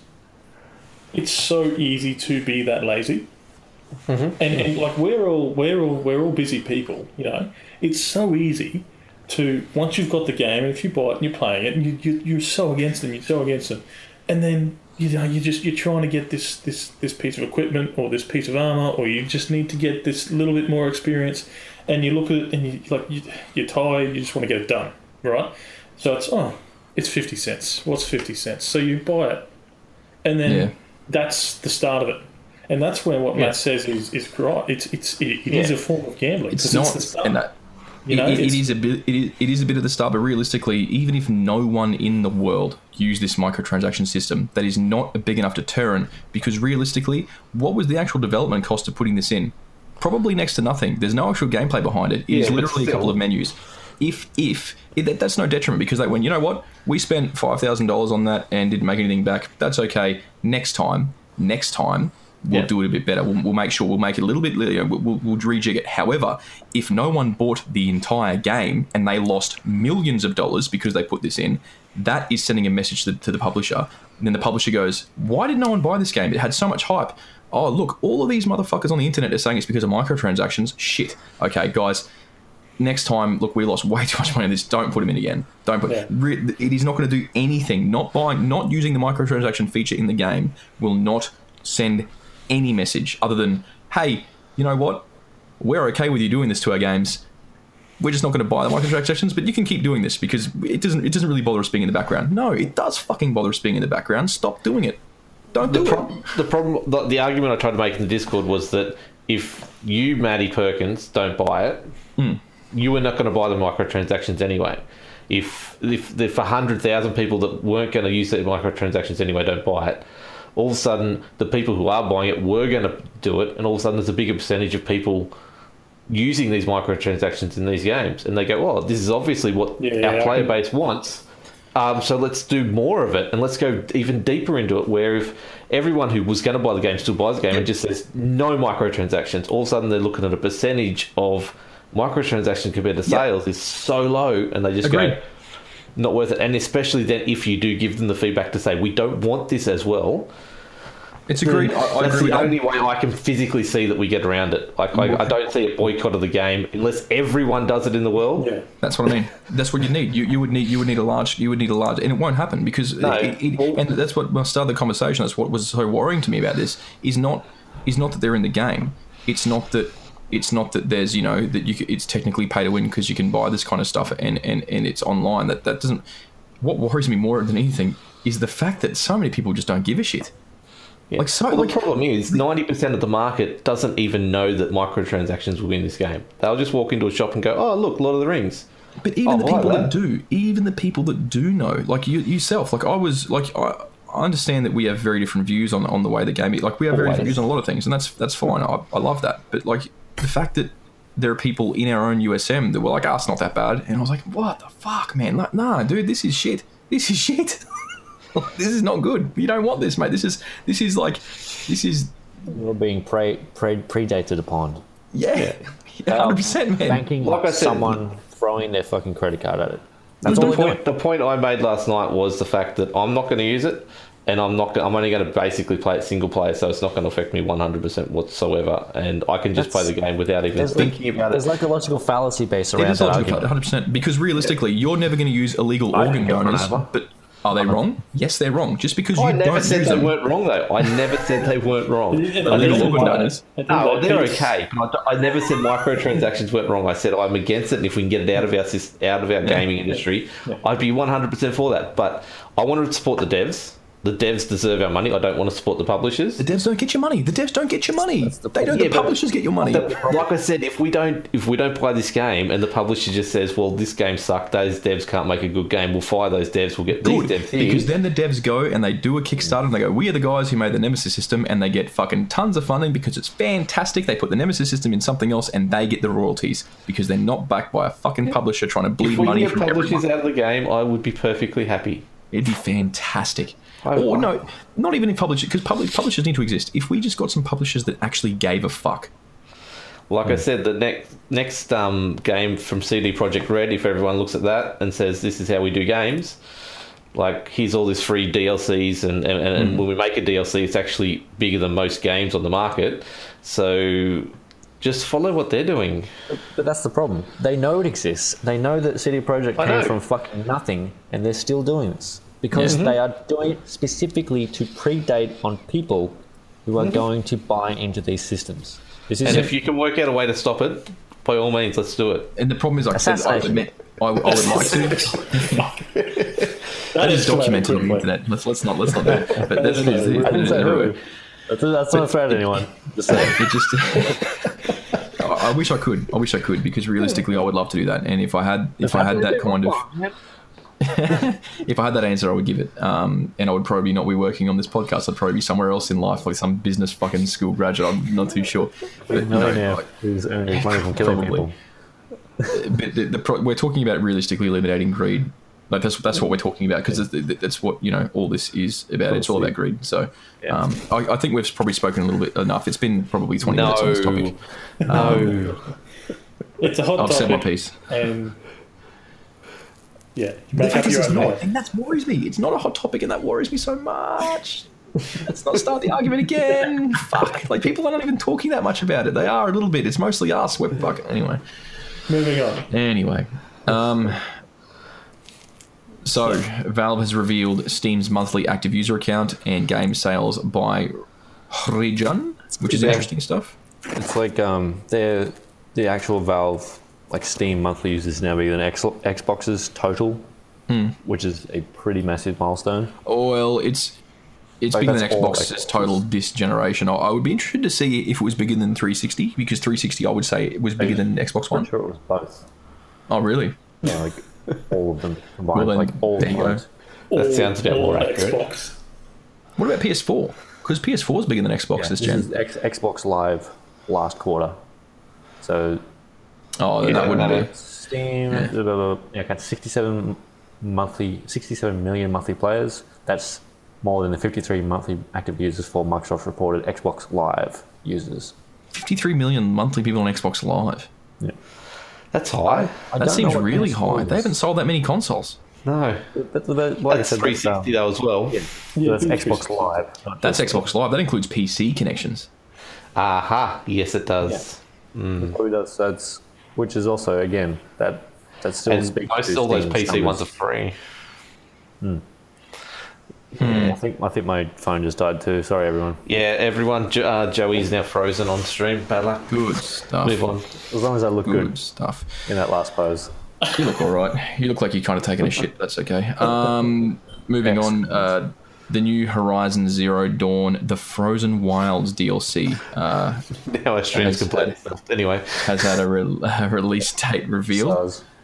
it's so easy to be that lazy. Mm-hmm. And, and like we're all we're all we're all busy people, you know. It's so easy to once you've got the game, and if you buy it and you're playing it, and you, you you're so against them, you're so against them, and then you know you just you're trying to get this this this piece of equipment or this piece of armor, or you just need to get this little bit more experience, and you look at it and you like you, you're tired, you just want to get it done, right? So it's oh, it's fifty cents. What's fifty cents? So you buy it, and then Yeah. that's the start of it. And that's where what Yeah. Matt says is is correct. It's it's it, it is Yeah. a form of gambling. it's 'cause not. the start. And that, You know, it, it it's- is a bit. It is, it is a bit at the start, but realistically, even if no one in the world used this microtransaction system, that is not a big enough deterrent. Because realistically, what was the actual development cost of putting this in? Probably next to nothing. There's no actual gameplay behind it. It is Yeah, but literally a couple still. of menus. If if it, that, that's no detriment, because they went, you know what, we spent five thousand dollars on that and didn't make anything back. That's okay. Next time, next time. We'll Yeah. do it a bit better. We'll, we'll make sure we'll make it a little bit. You know, we'll, we'll, we'll rejig it. However, if no one bought the entire game and they lost millions of dollars because they put this in, that is sending a message to, to the publisher. And then the publisher goes, "Why did no one buy this game? It had so much hype. Oh, look, all of these motherfuckers on the internet are saying it's because of microtransactions. Shit. Okay, guys." Next time, look, we lost way too much money on this. Don't put them in again. Don't put. Yeah. Re- it is not going to do anything. Not buying, not using the microtransaction feature in the game will not send any message other than, hey, you know what? We're okay with you doing this to our games. We're just not going to buy the microtransactions, but you can keep doing this because it doesn't. It doesn't really bother us being in the background. No, it does fucking bother us being in the background. Stop doing it. Don't do The, it. pro- the problem, the, the argument I tried to make in the Discord was that if you, Maddie Perkins, don't buy it, you were not going to buy the microtransactions anyway. If if if a hundred thousand people that weren't going to use the microtransactions anyway don't buy it, all of a sudden the people who are buying it were going to do it, and all of a sudden there's a bigger percentage of people using these microtransactions in these games, and they go, "Well, this is obviously what Yeah, our I player can- base wants." Um, so let's do more of it, and let's go even deeper into it. Where if everyone who was going to buy the game still buys the game and just says no microtransactions, all of a sudden they're looking at a percentage of microtransactions compared to sales is so low, and they just Agreed. go, not worth it. And especially then if you do give them the feedback to say we don't want this as well. It's agreed. I, I That's agree the with that. only way I can physically see that we get around it. Like I, I don't see a boycott of the game unless everyone does it in the world. yeah. That's what I mean. That's what you need. You you would need you would need a large you would need a large, and it won't happen because No. it, it, and that's what I started the conversation. That's what was so worrying to me about this is not is not that they're in the game. It's not that it's not that there's you know that you c- it's technically pay to win because you can buy this kind of stuff and, and, and it's online. That that doesn't. What worries me more than anything is the fact that so many people just don't give a shit. Yeah. Like, so- Well, like- the problem is ninety percent of the market doesn't even know that microtransactions will win this game. They'll just walk into a shop and go, "Oh, look, Lord of the Rings." But even Oh, the right, people that that. do, even the people that do know, like you yourself, like I was, like I, I understand that we have very different views on on the way the game. Like we have very Always. different views on a lot of things, and that's that's fine. I, I love that. But like the fact that there are people in our own U S M that were like, "Ah, it's not that bad," and I was like, "What the fuck, man? Like, nah, dude, this is shit. This is shit. This is not good. You don't want this, mate. This is this is like this is You're being pre, pre predated upon. yeah, hundred percent, man. Banking Like I said- someone throwing their fucking credit card at it. That's the all they're point. doing. The point I made last night was the fact that I'm not going to use it, and I'm not. I'm only going to basically play it single player, so it's not going to affect me one hundred percent whatsoever, and I can just That's- play the game without even There's thinking like, about there's it. like a logical fallacy based It around is that logical, argument. one hundred percent. Because realistically, you're never going to use illegal I organ think they're donors. over. But are they wrong? Yes, they're wrong. Just because you I never don't said use they them. weren't wrong, though. I never said they weren't wrong. Yeah, I Illegal never organ said- donors. I think No, that they're piece- okay. But I, don't- I never said microtransactions weren't wrong. I said I'm against it, and if we can get it out of our sys- out of our gaming industry, I'd be one hundred percent for that. But I want to support the devs. The devs deserve our money. I don't want to support the publishers. The devs don't get your money. The devs don't get your money. the They don't. Yeah, the but- publishers get your money. Like I said, if we don't if we don't play this game and the publisher just says, "Well, this game sucked. Those devs can't make a good game," we'll fire those devs. We'll get Good, these devs here. because then the devs go and they do a Kickstarter and they go, "We are the guys who made the Nemesis system," and they get fucking tons of funding because it's fantastic. They put the Nemesis system in something else and they get the royalties because they're not backed by a fucking publisher trying to bleed if we money get from publishers everyone. out of the game, I would be perfectly happy. It'd be fantastic. I- Or no, not even in publishers, because public publishers need to exist. If we just got some publishers that actually gave a fuck. Like I said, the next next um, game from C D Projekt Red, if everyone looks at that and says this is how we do games, like here's all this free D L Cs, and, and, and when we make a D L C, it's actually bigger than most games on the market. So just follow what they're doing. But that's the problem. They know it exists. They know that C D Projekt I came know. from fucking nothing, and they're still doing this because they are doing it specifically to predate on people who are going to buy into these systems. This And is if you can work out a way to stop it, by all means, let's do it. And the problem is, like I said, I would, Assassination. admit, I, I would like to. That is escalated documented on the quickly. internet. Let's let's not let's not do it. But that, that is, I didn't say everywhere. who. That's, that's not fair to anyone. Just saying. It just. I I wish I could. I wish I could because realistically, I would love to do that. And if I had, if I had that kind of, if I had that answer, I would give it. Um, and I would probably not be working on this podcast. I'd probably be somewhere else in life, like some business fucking school graduate. I'm not too sure. But, no, Millionaire like, who's earning his money from killing Probably. people. but the, the pro- we're talking about realistically eliminating greed. Like that's that's what we're talking about because that's what you know all this is about. It's all about greed. So um, I, I think we've probably spoken a little bit enough. It's been probably twenty No, minutes on this topic. no. It's a hot I've said my topic, piece. and yeah, you The make fact up is, your it's own not, mind. and that worries me. It's not a hot topic, and that worries me so much. Let's not start the argument again. Fuck, like people are not even talking that much about it. They are a little bit. It's mostly us. We're fucking anyway. Moving on. Anyway, um, so Valve has revealed Steam's monthly active user account and game sales by region, which is Yeah. interesting stuff. It's like um, they're the actual Valve, like Steam monthly users now bigger than X- Xbox's total, which is a pretty massive milestone. Oh, well, it's it's Like, bigger than that's all Xbox's Xboxes. total this generation. I, I would be interested to see if it was bigger than three sixty because three sixty, I would say, it was bigger than Xbox I'm One. sure it was both. Oh, really? Yeah, like all of them combined, Well, then, like all there you go. combined. That All- sounds a bit all more accurate. Xbox. What about P S four? Because P S four is bigger than Xbox Yeah, this this gen. is X- Xbox Live last quarter. So Oh, then Yeah, that wouldn't that be. Steam, Yeah. blah, blah, blah, yeah, got sixty-seven monthly, sixty-seven million monthly players. That's more than the fifty-three monthly active users for Microsoft reported Xbox Live users. fifty-three million monthly people on Xbox Live. That's high. I That don't seems know what really P S four hai. They is. haven't sold that many consoles. No. But, but, but, like I That's said, three that's, um, sixty though as well. yeah, Yeah, that's it's Xbox three sixty. Live. not That's just- Xbox Live. That includes P C connections. Aha. Yes, it does. Probably does. That's which is also again that that still And speaks most to all those Steam's P C numbers. ones are free. Yeah, I think I think my phone just died too. Sorry, everyone. Yeah, everyone. Jo- uh, Joey's now frozen on stream. Bad luck. Good stuff. Move on. As long as I look Good good stuff. in that last pose. You look all right. You look like you're kind of taking a shit. That's okay. Um, moving on. Uh, the new Horizon Zero Dawn, the Frozen Wilds D L C, uh, Now our stream's Has- completely. Anyway, has had a, re- a release date revealed. So,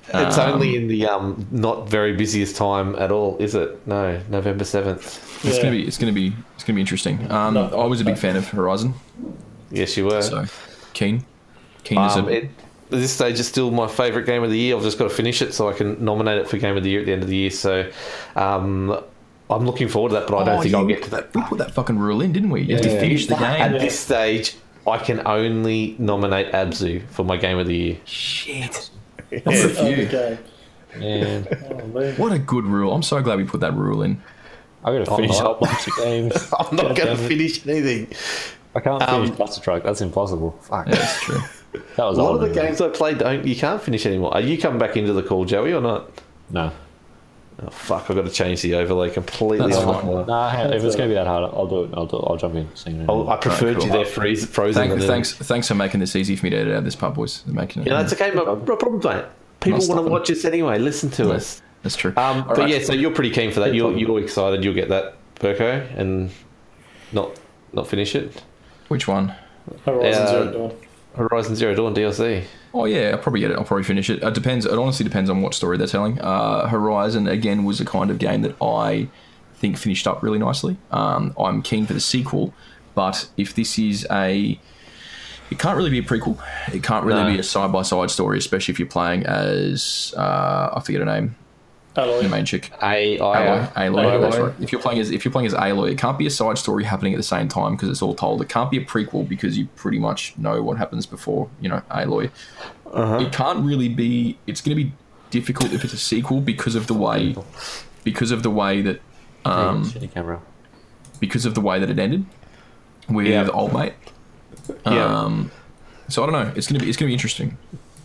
It's Um, only in the um not very busiest time at all, is it? No, November seventh. It's Yeah. gonna be it's gonna be it's gonna be interesting. Um, No. I was a big fan of Horizon, Yes, you were. so keen, keen as Um, a it, at this stage, it's still my favourite game of the year. I've just got to finish it so I can nominate it for game of the year at the end of the year. So, um, I'm looking forward to that, but I don't Oh, think yeah, I'll we- get to that. We put that fucking rule in, didn't we? You have to Yeah. finish the At game. this stage, I can only nominate Abzu for my game of the year. Shit. Yeah. That's a Oh, the few. game. Yeah. Oh, man. What a good rule. I'm so glad we put that rule in. I got to finish a not. whole bunch of games. I'm not going to damn it. finish anything. I can't Um, finish Buster Truck. That's impossible. Fuck. Yeah, that's true. That was A lot old, of the man. games I played, don't you can't finish anymore. Are you coming back into the call, Joey, or not? No. Oh, fuck, I've got to change the overlay completely. That's on fine. that. Nah, hey, if it's going to be that hard, I'll do it. I'll do it. I'll jump in. Sing it. Oh, I preferred cool. you there, freeze, frozen. Thank, than in- thanks, thanks for making this easy for me to edit out this part, boys. Making it. Yeah, that's okay. No, no problem, mate. People want stopping. to watch us anyway. Listen to Yeah, us. That's true. Um, All but right. yeah, so you're pretty keen for that. You're, you're excited. You'll get that, Burko, and not not finish it. Which one? Horizon Uh, Zero Dawn. Horizon Zero Dawn D L C. Oh yeah, I'll probably get it. I'll probably finish it. It depends. It honestly depends on what story they're telling. Uh, Horizon again was a kind of game that I think finished up really nicely. Um, I'm keen for the sequel, but if this is a, it can't really be a prequel. It can't really No. be a side by side story, especially if you're playing as uh, I forget her name, the Alloy. main chick. A I Aloy, Aloy, Aloy. that's right. If you're playing as if you're playing as Aloy, it can't be a side story happening at the same time because it's all told. It can't be a prequel because you pretty much know what happens before you know Aloy. Uh-huh. It can't really be. It's going to be difficult if it's a sequel because of the way, because of the way that, um, Shitty camera. because of the way that it ended with Yeah. old mate. Yeah. Um, so I don't know. It's gonna be. It's gonna be interesting.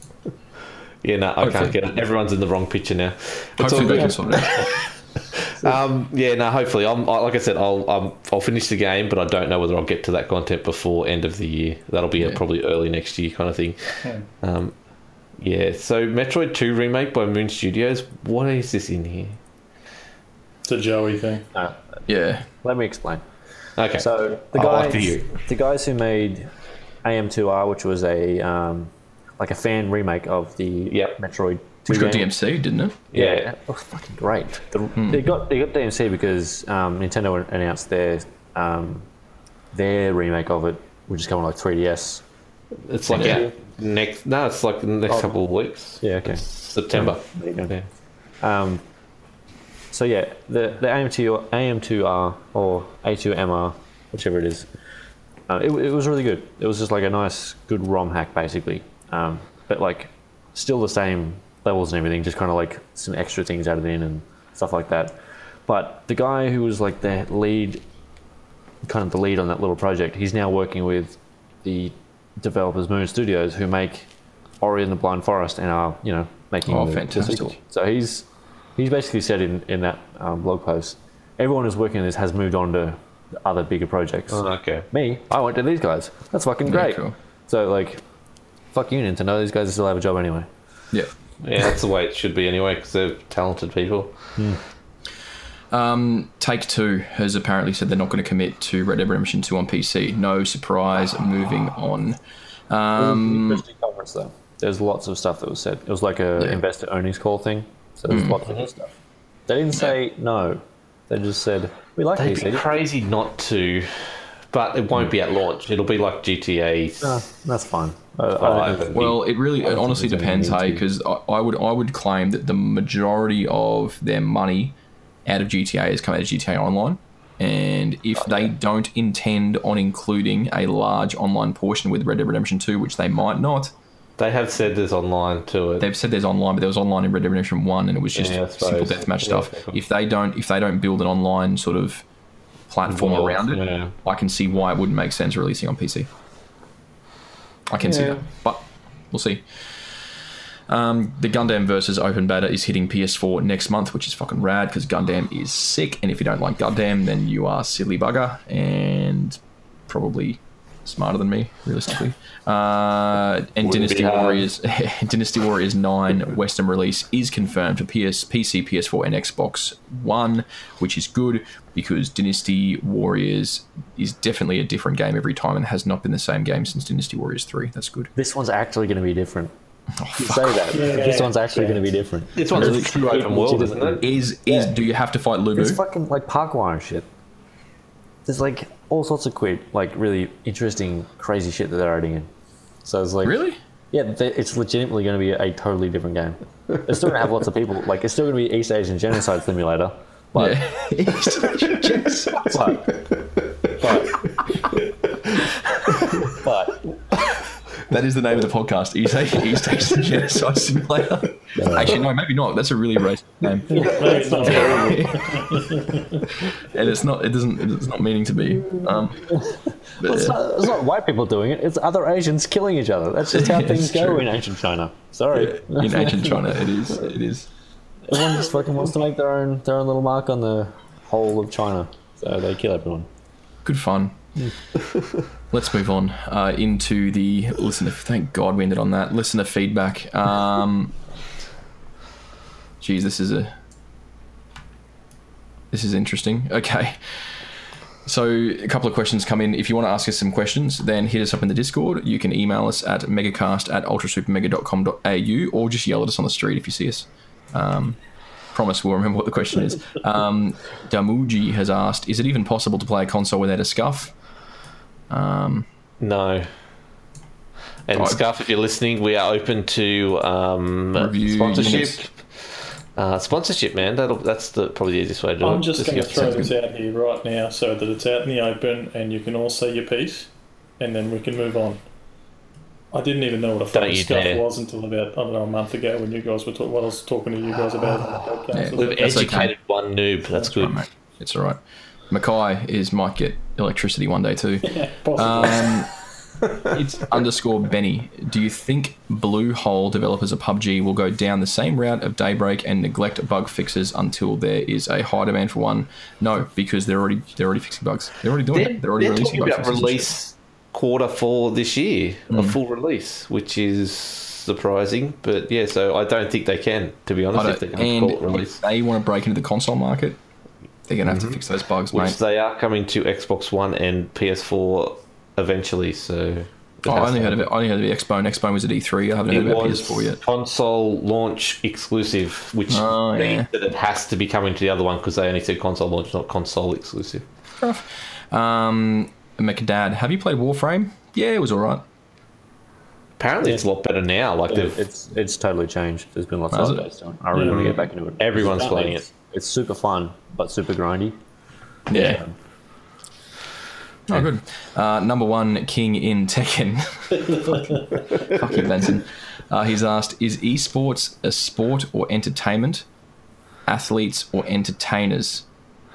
Yeah, no, I Hopefully. can't get it. Everyone's in the wrong picture now. It's all Hopefully they good. can sort it out. Um, yeah, no. Hopefully, I'm I- like I said, I'll um, I'll finish the game, but I don't know whether I'll get to that content before end of the year. That'll be uh, Yeah. probably early next year, kind of thing. Hmm. Um, yeah. So, Metroid Two remake by Moon Studios. What is this in here? It's a Joey thing. No, Yeah. let me explain. Okay. So the I'd like guys, to hear it. the guys who made A M two R, which was a um, like a fan remake of the Yep. Metroid two Which got game. D M C, didn't it? Yeah, Yeah. it was fucking great. The, They got they got D M C because um, Nintendo announced their um, their remake of it, which is coming like three D S. It's like Yeah. yeah. next. No, it's like the next Oh. couple of weeks. Yeah, okay. September. There you go. Yeah. Um, so yeah, the the A M two R or A two M R, whichever it is, uh, it, it was really good. It was just like a nice, good ROM hack basically, um, but like still the same levels and everything, just kind of like some extra things added in and stuff like that. But the guy who was like the lead, kind of the lead on that little project, he's now working with the developers Moon Studios, who make Ori and the Blind Forest and are, you know, making Oh, the, the fantastic. sequel. So he's he's basically said in, in that um, blog post, everyone who's working on this has moved on to other bigger projects. Oh, okay. Me, I went to these guys. That's fucking Yeah, great. cool. So like, fuck you, Nintendo. These guys still have a job anyway. Yeah. Yeah, that's the way it should be anyway, because they're talented people. Um, Take Two has apparently said they're not going to commit to Red Dead Redemption two on P C. No surprise. Moving on. Um, Interesting conference though. There's lots of stuff that was said. It was like a Yeah. Hmm. investor earnings call thing. So there's lots of good stuff. They didn't say no. They just said we like They'd P be C. crazy not to, but it won't be at launch. It'll be like G T A. No, that's fine. Uh, Five. I don't- well, it really, I it don't honestly think there's any depends, need hey, to. because I, I would, I would claim that the majority of their money out of G T A has come out of G T A Online, and if they don't intend on including a large online portion with Red Dead Redemption two, which they might not, They have said there's online to it. they've said there's online, but there was online in Red Dead Redemption one, and it was just Yeah, I simple suppose. deathmatch Yeah, stuff. cool. If they don't, if they don't build an online sort of platform Well, around it, yeah. I can see why it wouldn't make sense releasing on P C. I can see Yeah. that, but we'll see. Um, the Gundam versus Open Beta is hitting P S four next month, which is fucking rad because Gundam is sick. And if you don't like Gundam, then you are silly bugger and probably smarter than me, realistically. Uh, and Wouldn't Dynasty be hard. Warriors, Dynasty Warriors nine Western release is confirmed for P S, P C, P S four, and Xbox One, which is good because Dynasty Warriors is definitely a different game every time and has not been the same game since Dynasty Warriors three. That's good. This one's actually going to be different. You say that. Yeah, but this one's actually yeah. going to be different. This one's Really a true open world, isn't it? Is is Yeah. do you have to fight Lubu? It's fucking like Parkwire and shit. There's like all sorts of quid, like really interesting, crazy shit that they're adding in. So it's like Really? Yeah, they, it's legitimately going to be a totally different game. It's still going to have lots of people. Like it's still going to be East Asian Genocide Simulator. But, Yeah. but, but That is the name of the podcast. East Asian, East Asian Genocide Simulator. Actually, no, maybe not. That's a really racist name. No, it's not. And it's not. It doesn't. It's not meaning to be. Um, but, it's, yeah. not, it's not white people doing it. It's other Asians killing each other. That's just how Yeah, things it's go true. in ancient China. Sorry. In ancient China, it is. It is. Everyone just fucking wants to make their own their own little mark on the whole of China, so they kill everyone. Good fun. Let's move on uh, into the listener. Thank God we ended on that. Listener feedback. Um, geez, this is a. This is interesting. Okay. So a couple of questions come in. If you want to ask us some questions, then hit us up in the Discord. You can email us at megacast at ultrasupermega dot com dot a u or just yell at us on the street if you see us. Um, promise we'll remember what the question is. Um, Damuji has asked, is it even possible to play a console without a scuff? Um, No. And I- Scarf, if you're listening, we are open to um, Review sponsorship. units. Uh, sponsorship, man. That'll that's the probably the easiest way to do it. I'm just going to give- throw sounds this out here right now so that it's out in the open and you can all say your piece, and then we can move on. I didn't even know what a Don't fucking you scuff dare. was until about, I don't know, a month ago when you guys were talking, well, I was talking to you guys about it on the podcast. Yeah, We've That's okay. educated one noob. That's good. Right, mate. It's all right. Mackay is might get electricity one day too. Yeah, possibly. Um, it's underscore Benny. Do you think Blue Hole developers of P U B G will go down the same route of Daybreak and neglect bug fixes until there is a high demand for one? No, because they're already they're already fixing bugs. They're already doing They're, it. They're already they're releasing talking bug about fixes and shit. release quarter four this year, Mm. a full release, which is surprising. But yeah, so I don't think they can, to be I honest, don't- if they're going to and call it release. if they want to break into the console market, they're going to have to fix those bugs, Which mate. they are coming to Xbox One and P S four eventually. So it Oh, I has only to heard of it. happen. I only heard of the Xbone. Xbone was at E three. I haven't heard It about was P S four yet. console launch exclusive, which Oh, means yeah. that it has to be coming to the other one because they only said console launch, not console exclusive. Um, McDad, have you played Warframe? Yeah, it was all right. Apparently, it's a lot better now. Like they've It's it's totally changed. There's been lots Has of it? updates to it. I really want to get back into it. everyone's playing it's, it. It's super fun, but super grindy. Yeah. Oh, good. Uh, number one king in Tekken. Fuck, fuck you, Benson. Uh, he's asked, is esports a sport or entertainment? Athletes or entertainers?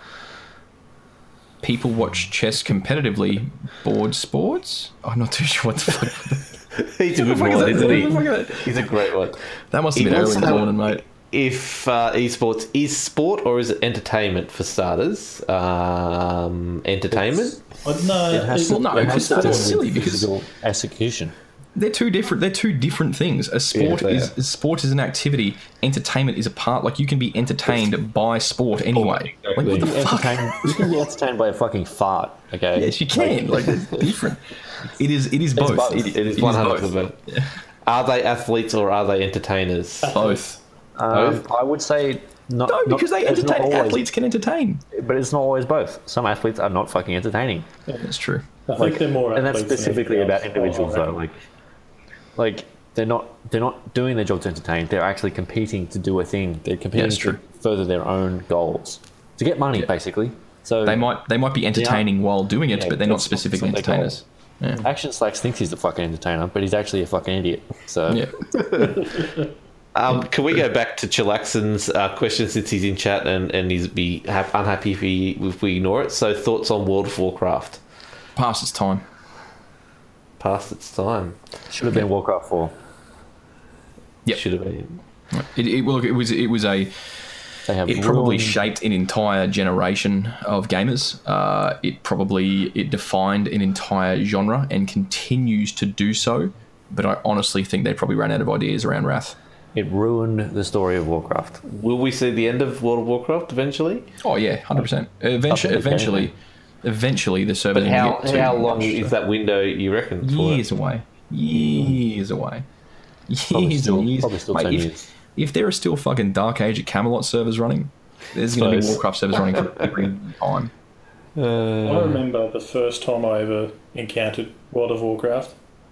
People watch chess competitively. Board sports? I'm not too sure what the fuck. He's a good fuck is one, that? isn't What the fuck is he? that? He's a great one. That must have He been early in the also- morning, mate. If uh, esports is sport or is it entertainment for starters? Um, entertainment. I, no, It has it- Well, no, it because has to do that's with silly, because- physical execution. They're two different. They're two different things. A sport they is are. sport is an activity. Entertainment is a part. Like you can be entertained by sport anyway. Like what You the can, fuck? entertain, you can be entertained by a fucking fart. Okay. Yes, you can. Like it's different. It is. It is both. both. It, It is it one hundred both. percent. Are they athletes or are they entertainers? Both. Um, I would say not. No, because not, they it's not entertain. always- Athletes can entertain. but it's not always both. Some athletes are not fucking entertaining, That's true. I think like, they're more and that's athletes than specifically anything about else. individuals Oh, I though. Like, like they're not they're not doing their job to entertain. They're actually competing to do a thing. They're competing that's to true. further their own goals to get money, basically. So They might. They might be entertaining while doing it, Yeah, but they're not that's- specifically that's what they entertainers. Yeah. Action Slacks thinks he's the fucking entertainer, but he's actually a fucking idiot. So Yeah. Um, can we go back to Chillaxon's uh, question since he's in chat and, and he's be ha- unhappy if we, if we ignore it? So, thoughts on World of Warcraft? Past its time. Past its time. should have been Warcraft four. Yep. Should have been. It, it, well, it was. It was a. They have It probably ruined- shaped an entire generation of gamers. Uh, it probably it defined an entire genre and continues to do so. But I honestly think they probably ran out of ideas around Wrath. It ruined the story of Warcraft. Will we see the end of World of Warcraft eventually? Oh yeah, hundred percent. Eventually, Okay, eventually, okay. eventually, the servers But are how, gonna get to how long is that window, you reckon? For years away. Years away. Probably Years still, and years. probably still Mate, ten if, years. if there are still fucking Dark Age of Camelot servers running, there's going to be Suppose. Warcraft servers running for every time. I remember the first time I ever encountered World of Warcraft.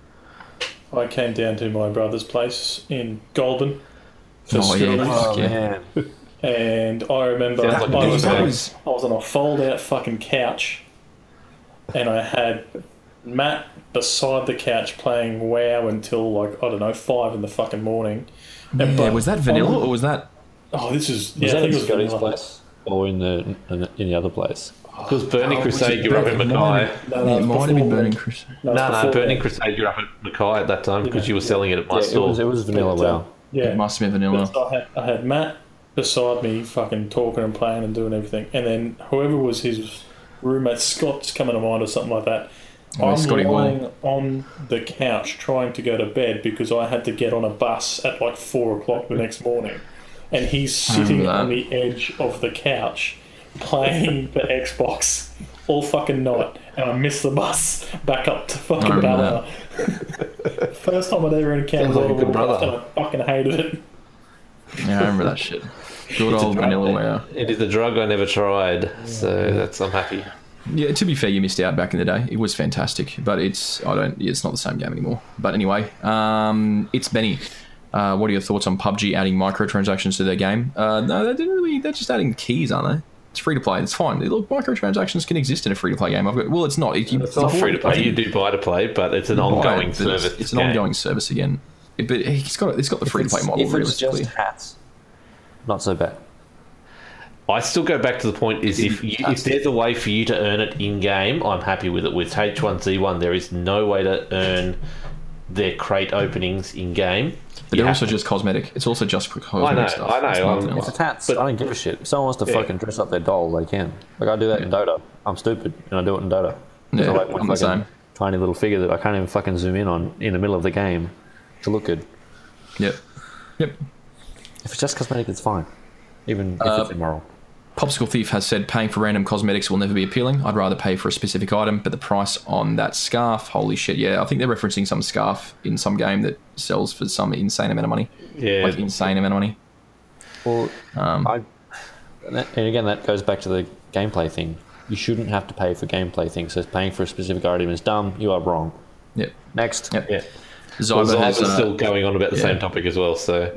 I came down to my brother's place in Goulburn for Oh, yeah. schoolies, Fuck Oh, yeah. man. and I remember Sounds I like a was, good on, game. was- I was on a fold-out fucking couch, and I had Matt beside the couch playing WoW until like I don't know five in the fucking morning. And Yeah, but- was that vanilla or was that? Oh, this is Was yeah. I that think in it was Scotty's vanilla. place? Or in the, in the in the other place? It was Burning Oh, was Crusade, it you're up in Burning- Mackay. No, Yeah, no, it was might have been before Burning then. Crusade. No, it was No, no, before Burning then. Crusade, you're up at Mackay at that time because Yeah. you were selling it at my Yeah, it store. was, it was vanilla But, uh, WoW. Yeah, It must have been vanilla. So I had, I had Matt beside me, fucking talking and playing and doing everything, and then whoever was his roommate, Scott's coming to mind or something like that. Oh, I'm Scotty lying on the couch trying to go to bed because I had to get on a bus at like four o'clock the next morning, and he's sitting remember that. on the edge of the couch playing the Xbox all fucking night, and I missed the bus back up to I fucking remember Ballina. First time I'd ever encountered Sounds like a World of good Warcraft, brother. and I fucking hated it. Yeah, I remember that shit. Good old vanilla WoW. It is a drug I never tried, so that's I'm happy. Yeah, to be fair, you missed out back in the day. It was fantastic, but it's I don't. It's not the same game anymore. But anyway, um, it's Benny. Uh, what are your thoughts on P U B G adding microtransactions to their game? Uh, no, they didn't really. They're just adding keys, aren't they? It's free to play. It's fine. Look, microtransactions can exist in a free to play game. I've got. Well, it's not. It, you, It's not free to play. You do buy to play, but it's an ongoing But service. It's, it's an game. ongoing service again. It- but it's got it's got the free to play model. If it's Realistically, just hats, not so bad. I still go back to the point: is if you, if there's a way for you to earn it in game, I'm happy with it. With H one Z one, there is no way to earn their crate openings in game. but they're also just cosmetic. It's also just for cosmetic I know, stuff. I know, It's I'm- nothing If else. it's hats, But- I don't give a shit. If someone wants to Yeah. fucking dress up their doll, they can. Like I do that in Dota. I'm stupid, and I do it in Dota. Yeah, I like my I'm the fucking same. tiny little figure that I can't even fucking zoom in on in the middle of the game to look good. Yep. Yep. If it's just cosmetic, it's fine, even if Uh, it's immoral. Popsicle Thief has said paying for random cosmetics will never be appealing. I'd rather pay for a specific item, but the price on that scarf, holy shit, yeah. I think they're referencing some scarf in some game that sells for some insane amount of money. Yeah, Like insane amount of money. Well, Um, I, and that- and again, that goes back to the gameplay thing. You shouldn't have to pay for gameplay things. So paying for a specific item is dumb. You are wrong. Yep. Next. Yep. yeah. Well, Zyber has Zyber's uh, still going on about the yeah. same topic as well. So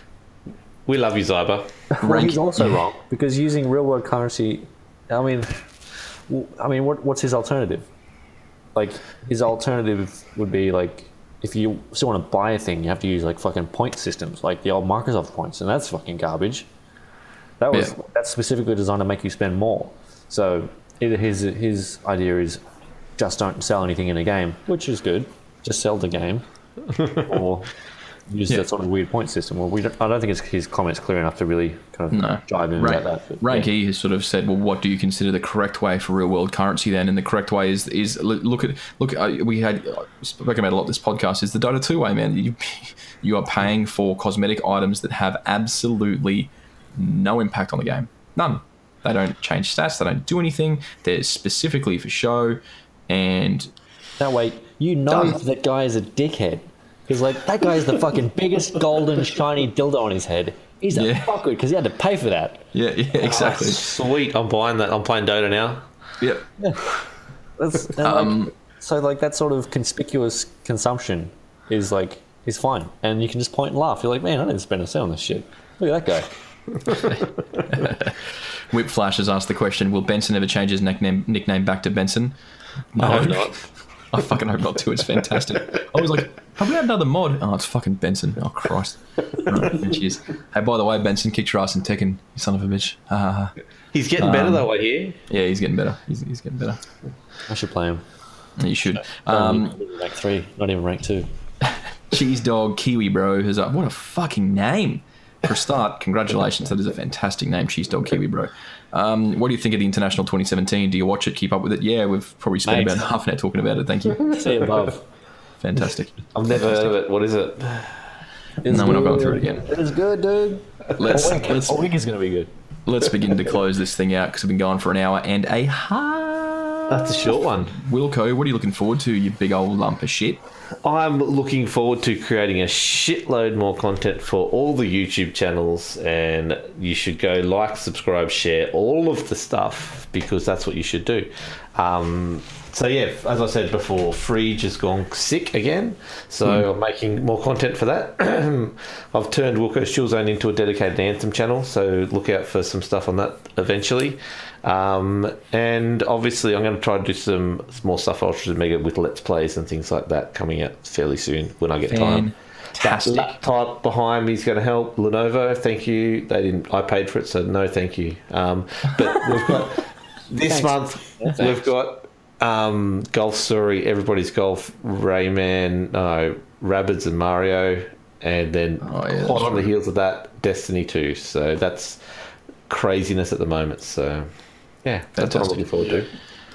we love you, Zyber. Well, rank- he's also wrong because using real world currency. I mean, w- I mean, what, what's his alternative? Like his alternative would be like if you still want to buy a thing, you have to use like fucking point systems, like the old Microsoft points, and that's fucking garbage. That was Yeah. that's specifically designed to make you spend more. So either his his idea is just don't sell anything in a game, which is good, just sell the game, or use Yeah. that sort of weird point system. Well, we don't, I don't think it's, his comments clear enough to really kind of No. jive in Rank, about that. but, Rank yeah. E has sort of said, "Well, what do you consider the correct way for real world currency then?" And the correct way is is look at look. Uh, we had uh, spoken about a lot. This podcast is the Dota two way, man. You you are paying for cosmetic items that have absolutely no impact on the game. None. They don't change stats. They don't do anything. They're specifically for show. And Now wait, you know Done. that guy is a dickhead. Because like that guy is the fucking biggest golden shiny dildo on his head. He's a Yeah. fuckwit because he had to pay for that. yeah, yeah, exactly. Sweet, I'm buying that. I'm playing Dota now. Yep. That's, and, Um, like, so like that sort of conspicuous consumption is like is fine, and you can just point and laugh. You're like, man, I didn't spend a cent on this shit. Look at that guy. Whip Flash has asked the question: will Benson ever change his nickname nickname back to Benson? No, I hope not. I fucking hope not too. It's fantastic. I was like, have we had another mod? Oh, it's fucking Benson. Oh, Christ. Right, cheers. Hey, by the way, Benson kicked your ass in Tekken, you son of a bitch. Ha, ha, ha. He's getting better though. I hear. Yeah, he's getting better. He's, he's getting better. I should play him. You should. Um, Um, rank three, not even rank two. Cheese Dog Kiwi Bro has up. What a fucking name. For a start, congratulations. That is a fantastic name, Cheese Dog Kiwi Bro. Um, what do you think of the International twenty seventeen? Do you watch it? Keep up with it? Yeah, we've probably spent Mate. about half an hour talking about it. Thank you. See above. Fantastic. I've never heard of it. What is it? No, we're not going through it again. It is good, dude. Let's a week, let's a week is going to be good. let's begin to close this thing out because we've been going for an hour and a half. That's a short one. Wilco, what are you looking forward to, you big old lump of shit? I'm looking forward to creating a shitload more content for all the YouTube channels, and you should go like, subscribe, share all of the stuff, because that's what you should do. Um, so yeah, as I said before, Freege has gone sick again, so mm. I'm making more content for that. I've turned Wilco's Chill Zone into a dedicated Anthem channel, so look out for some stuff on that eventually. Um, and obviously I'm going to try to do some more stuff for Ultra Mega with Let's Plays and things like that coming out fairly soon when I get time. Fantastic. That laptop behind me is going to help. Lenovo, thank you. They didn't. I paid for it, so no thank you. Um, but we've got this month, yeah, we've got um, Golf Story, Everybody's Golf, Rayman, no, Rabbids and Mario, and then oh, yeah, hot on the heels of that, Destiny two. So that's craziness at the moment. So yeah, that's Fantastic. what I'm looking forward to.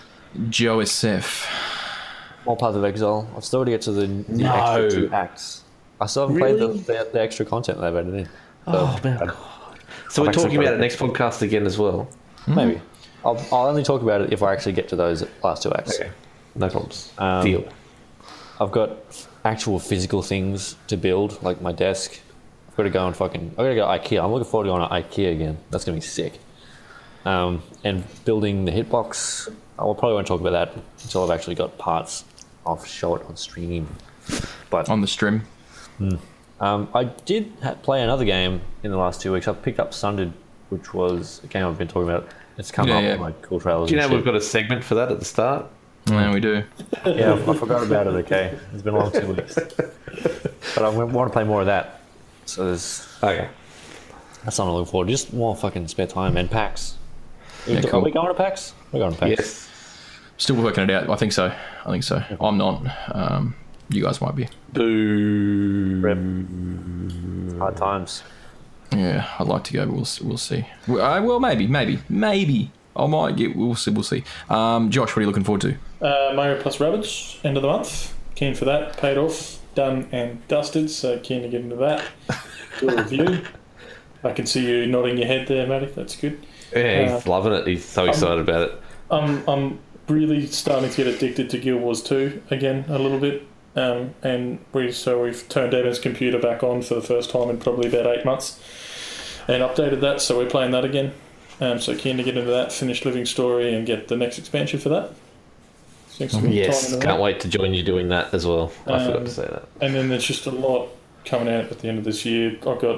Joseph. More Path of Exile. I've still got to get to the, the No. extra two acts. I still haven't Really? played the, the, the extra content they've added in. So, Oh man, God. So I've we're actually talking about got it next podcast again as well. Maybe. I'll, I'll only talk about it if I actually get to those last two acts. Okay, no problems. Um, Deal. I've got actual physical things to build, like my desk. I've got to go and fucking... I've got to go to IKEA. I'm looking forward to going to IKEA again. That's going to be sick. Um, and building the hitbox, I will probably won't talk about that until I've actually got parts. I'll show it on stream. But On the stream. um, I did ha- play another game in the last two weeks. I picked up Sundered, which was a game I've been talking about. It's come Yeah, up yeah. with like cool trailers. Do you know and we've got a segment for that at the start? Yeah, we do. shit. Yeah, I forgot about it. Okay, it's been a long two weeks, but I want to play more of that. So there's Okay. that's something I'm looking forward to. Just more fucking spare time and PAX. Yeah, Are cool. we going to PAX? We're going to PAX. Yes. Still working it out. I think so. I think so. I'm not. Um, you guys might be. Boo. Rip. Hard times. Yeah, I'd like to go, but we'll we'll see. Well, uh, well maybe, maybe, maybe I might get. We'll see. We'll see. Um, Josh, what are you looking forward to? Uh, Mario plus Rabbids, end of the month. Keen for that. Paid off, done and dusted. So keen to get into that. Do a review. I can see you nodding your head there, Matty. That's good. Yeah, he's Uh, loving it. He's so excited about it. I'm I'm really starting to get addicted to Guild Wars two again a little bit. Um, and we so we've turned Evan's computer back on for the first time in probably about eight months, and updated that. So we're playing that again. Um, so keen to get into that, finish Living Story, and get the next expansion for that. Sink some Yes, time into can't that. wait to join you doing that as well. I Um, forgot to say that. And then there's just a lot coming out at the end of this year. I've got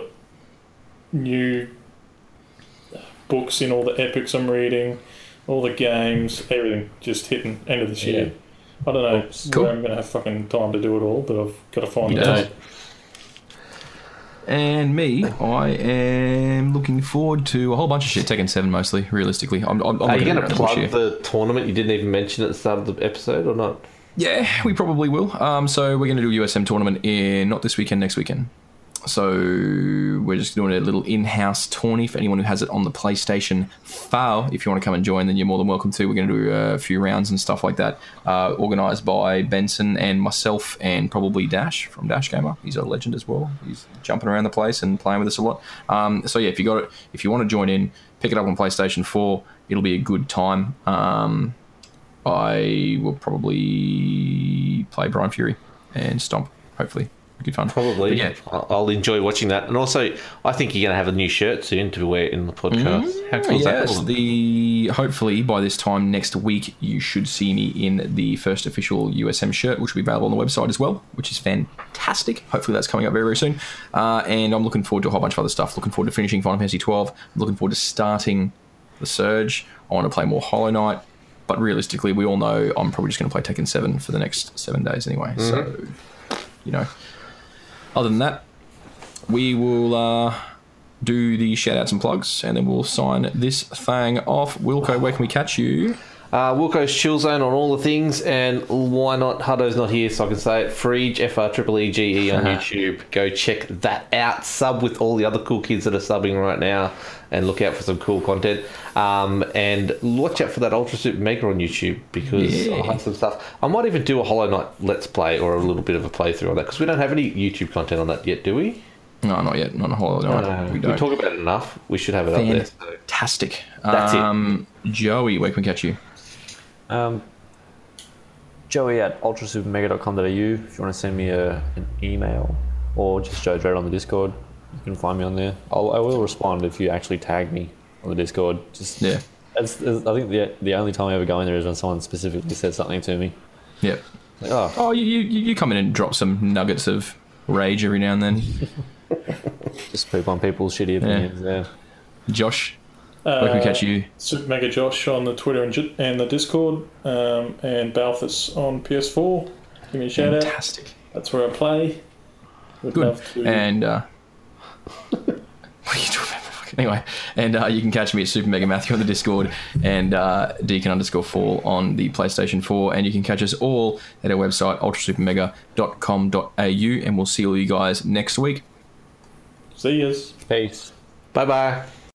new books in all the epics I'm reading, all the games, everything just hitting end of this year. I don't know Cool. where I'm going to have fucking time to do it all, but I've got to find You the don't. time. And me, I am looking forward to a whole bunch of shit. Tekken seven mostly, realistically. I'm, I'm, I'm Are you looking going at to it this plug year. the tournament you didn't even mention at the start of the episode or not? Yeah, we probably will. Um, so we're going to do a U S M tournament in not this weekend, next weekend. So we're just doing a little in-house tourney for anyone who has it on the PlayStation four. If you want to come and join, then you're more than welcome to. We're going to do a few rounds and stuff like that, uh, organised by Benson and myself and probably Dash from Dash Gamer. He's a legend as well. He's jumping around the place and playing with us a lot. Um, so yeah, if you got it, if you want to join in, pick it up on PlayStation four. It'll be a good time. Um, I will probably play Brian Fury and Stomp, hopefully. Good fun. Probably. But yeah. I'll I'll enjoy watching that. And also, I think you're going to have a new shirt soon to wear in the podcast. How cool is that? Yes, the hopefully by this time next week you should see me in the first official U S M shirt, which will be available on the website as well, which is fantastic. Hopefully that's coming up very very soon. Uh, and I'm looking forward to a whole bunch of other stuff. Looking forward to finishing Final Fantasy twelve. I'm looking forward to starting the Surge. I want to play more Hollow Knight. But realistically, we all know I'm probably just going to play Tekken seven for the next seven days anyway. Mm-hmm. So, you know. Other than that, we will uh, do the shout-outs and plugs, and then we'll sign this thing off. Wilco, where can we catch you? Uh, Wilco's Chill Zone on all the things, and why not? Hutto's not here, so I can say it. Freege, F R E E G E on YouTube. Go check that out. Sub with all the other cool kids that are subbing right now, and look out for some cool content. Um, and watch out for that Ultra Super Mega on YouTube, because Yeah. I'll have some stuff. I might even do a Hollow Knight Let's Play or a little bit of a playthrough on that, because we don't have any YouTube content on that yet, do we? No, not yet. Not a whole lot. No, we we, don't. talk about it enough. We should have it up there. So. Fantastic. That's it. um, Joey, where can we catch you? Um, Joey at ultrasupermega dot com dot a u if you want to send me a, an email, or just Joe Dredd on the Discord. You can find me on there. I'll, I will respond if you actually tag me on the Discord. Just Yeah. It's, it's, I think the the only time I ever go in there is when someone specifically says something to me. Yep. Like, oh, Oh, you, you you come in and drop some nuggets of rage every now and then. just poop on people's shitty opinions. Yeah. Josh, where can we Uh, catch you? Super Mega Josh on the Twitter and, Ju- and the Discord, um, and Balthus on P S four. Give me a shout out. Fantastic. That's where I play. Would Good. love to. And uh, what are you doing? Anyway, and uh, you can catch me at Super Mega Matthew on the Discord, and uh, Deacon underscore Fall on the PlayStation four, and you can catch us all at our website ultra super mega dot com dot a u, and we'll see all you guys next week. See yous. Peace. Bye bye.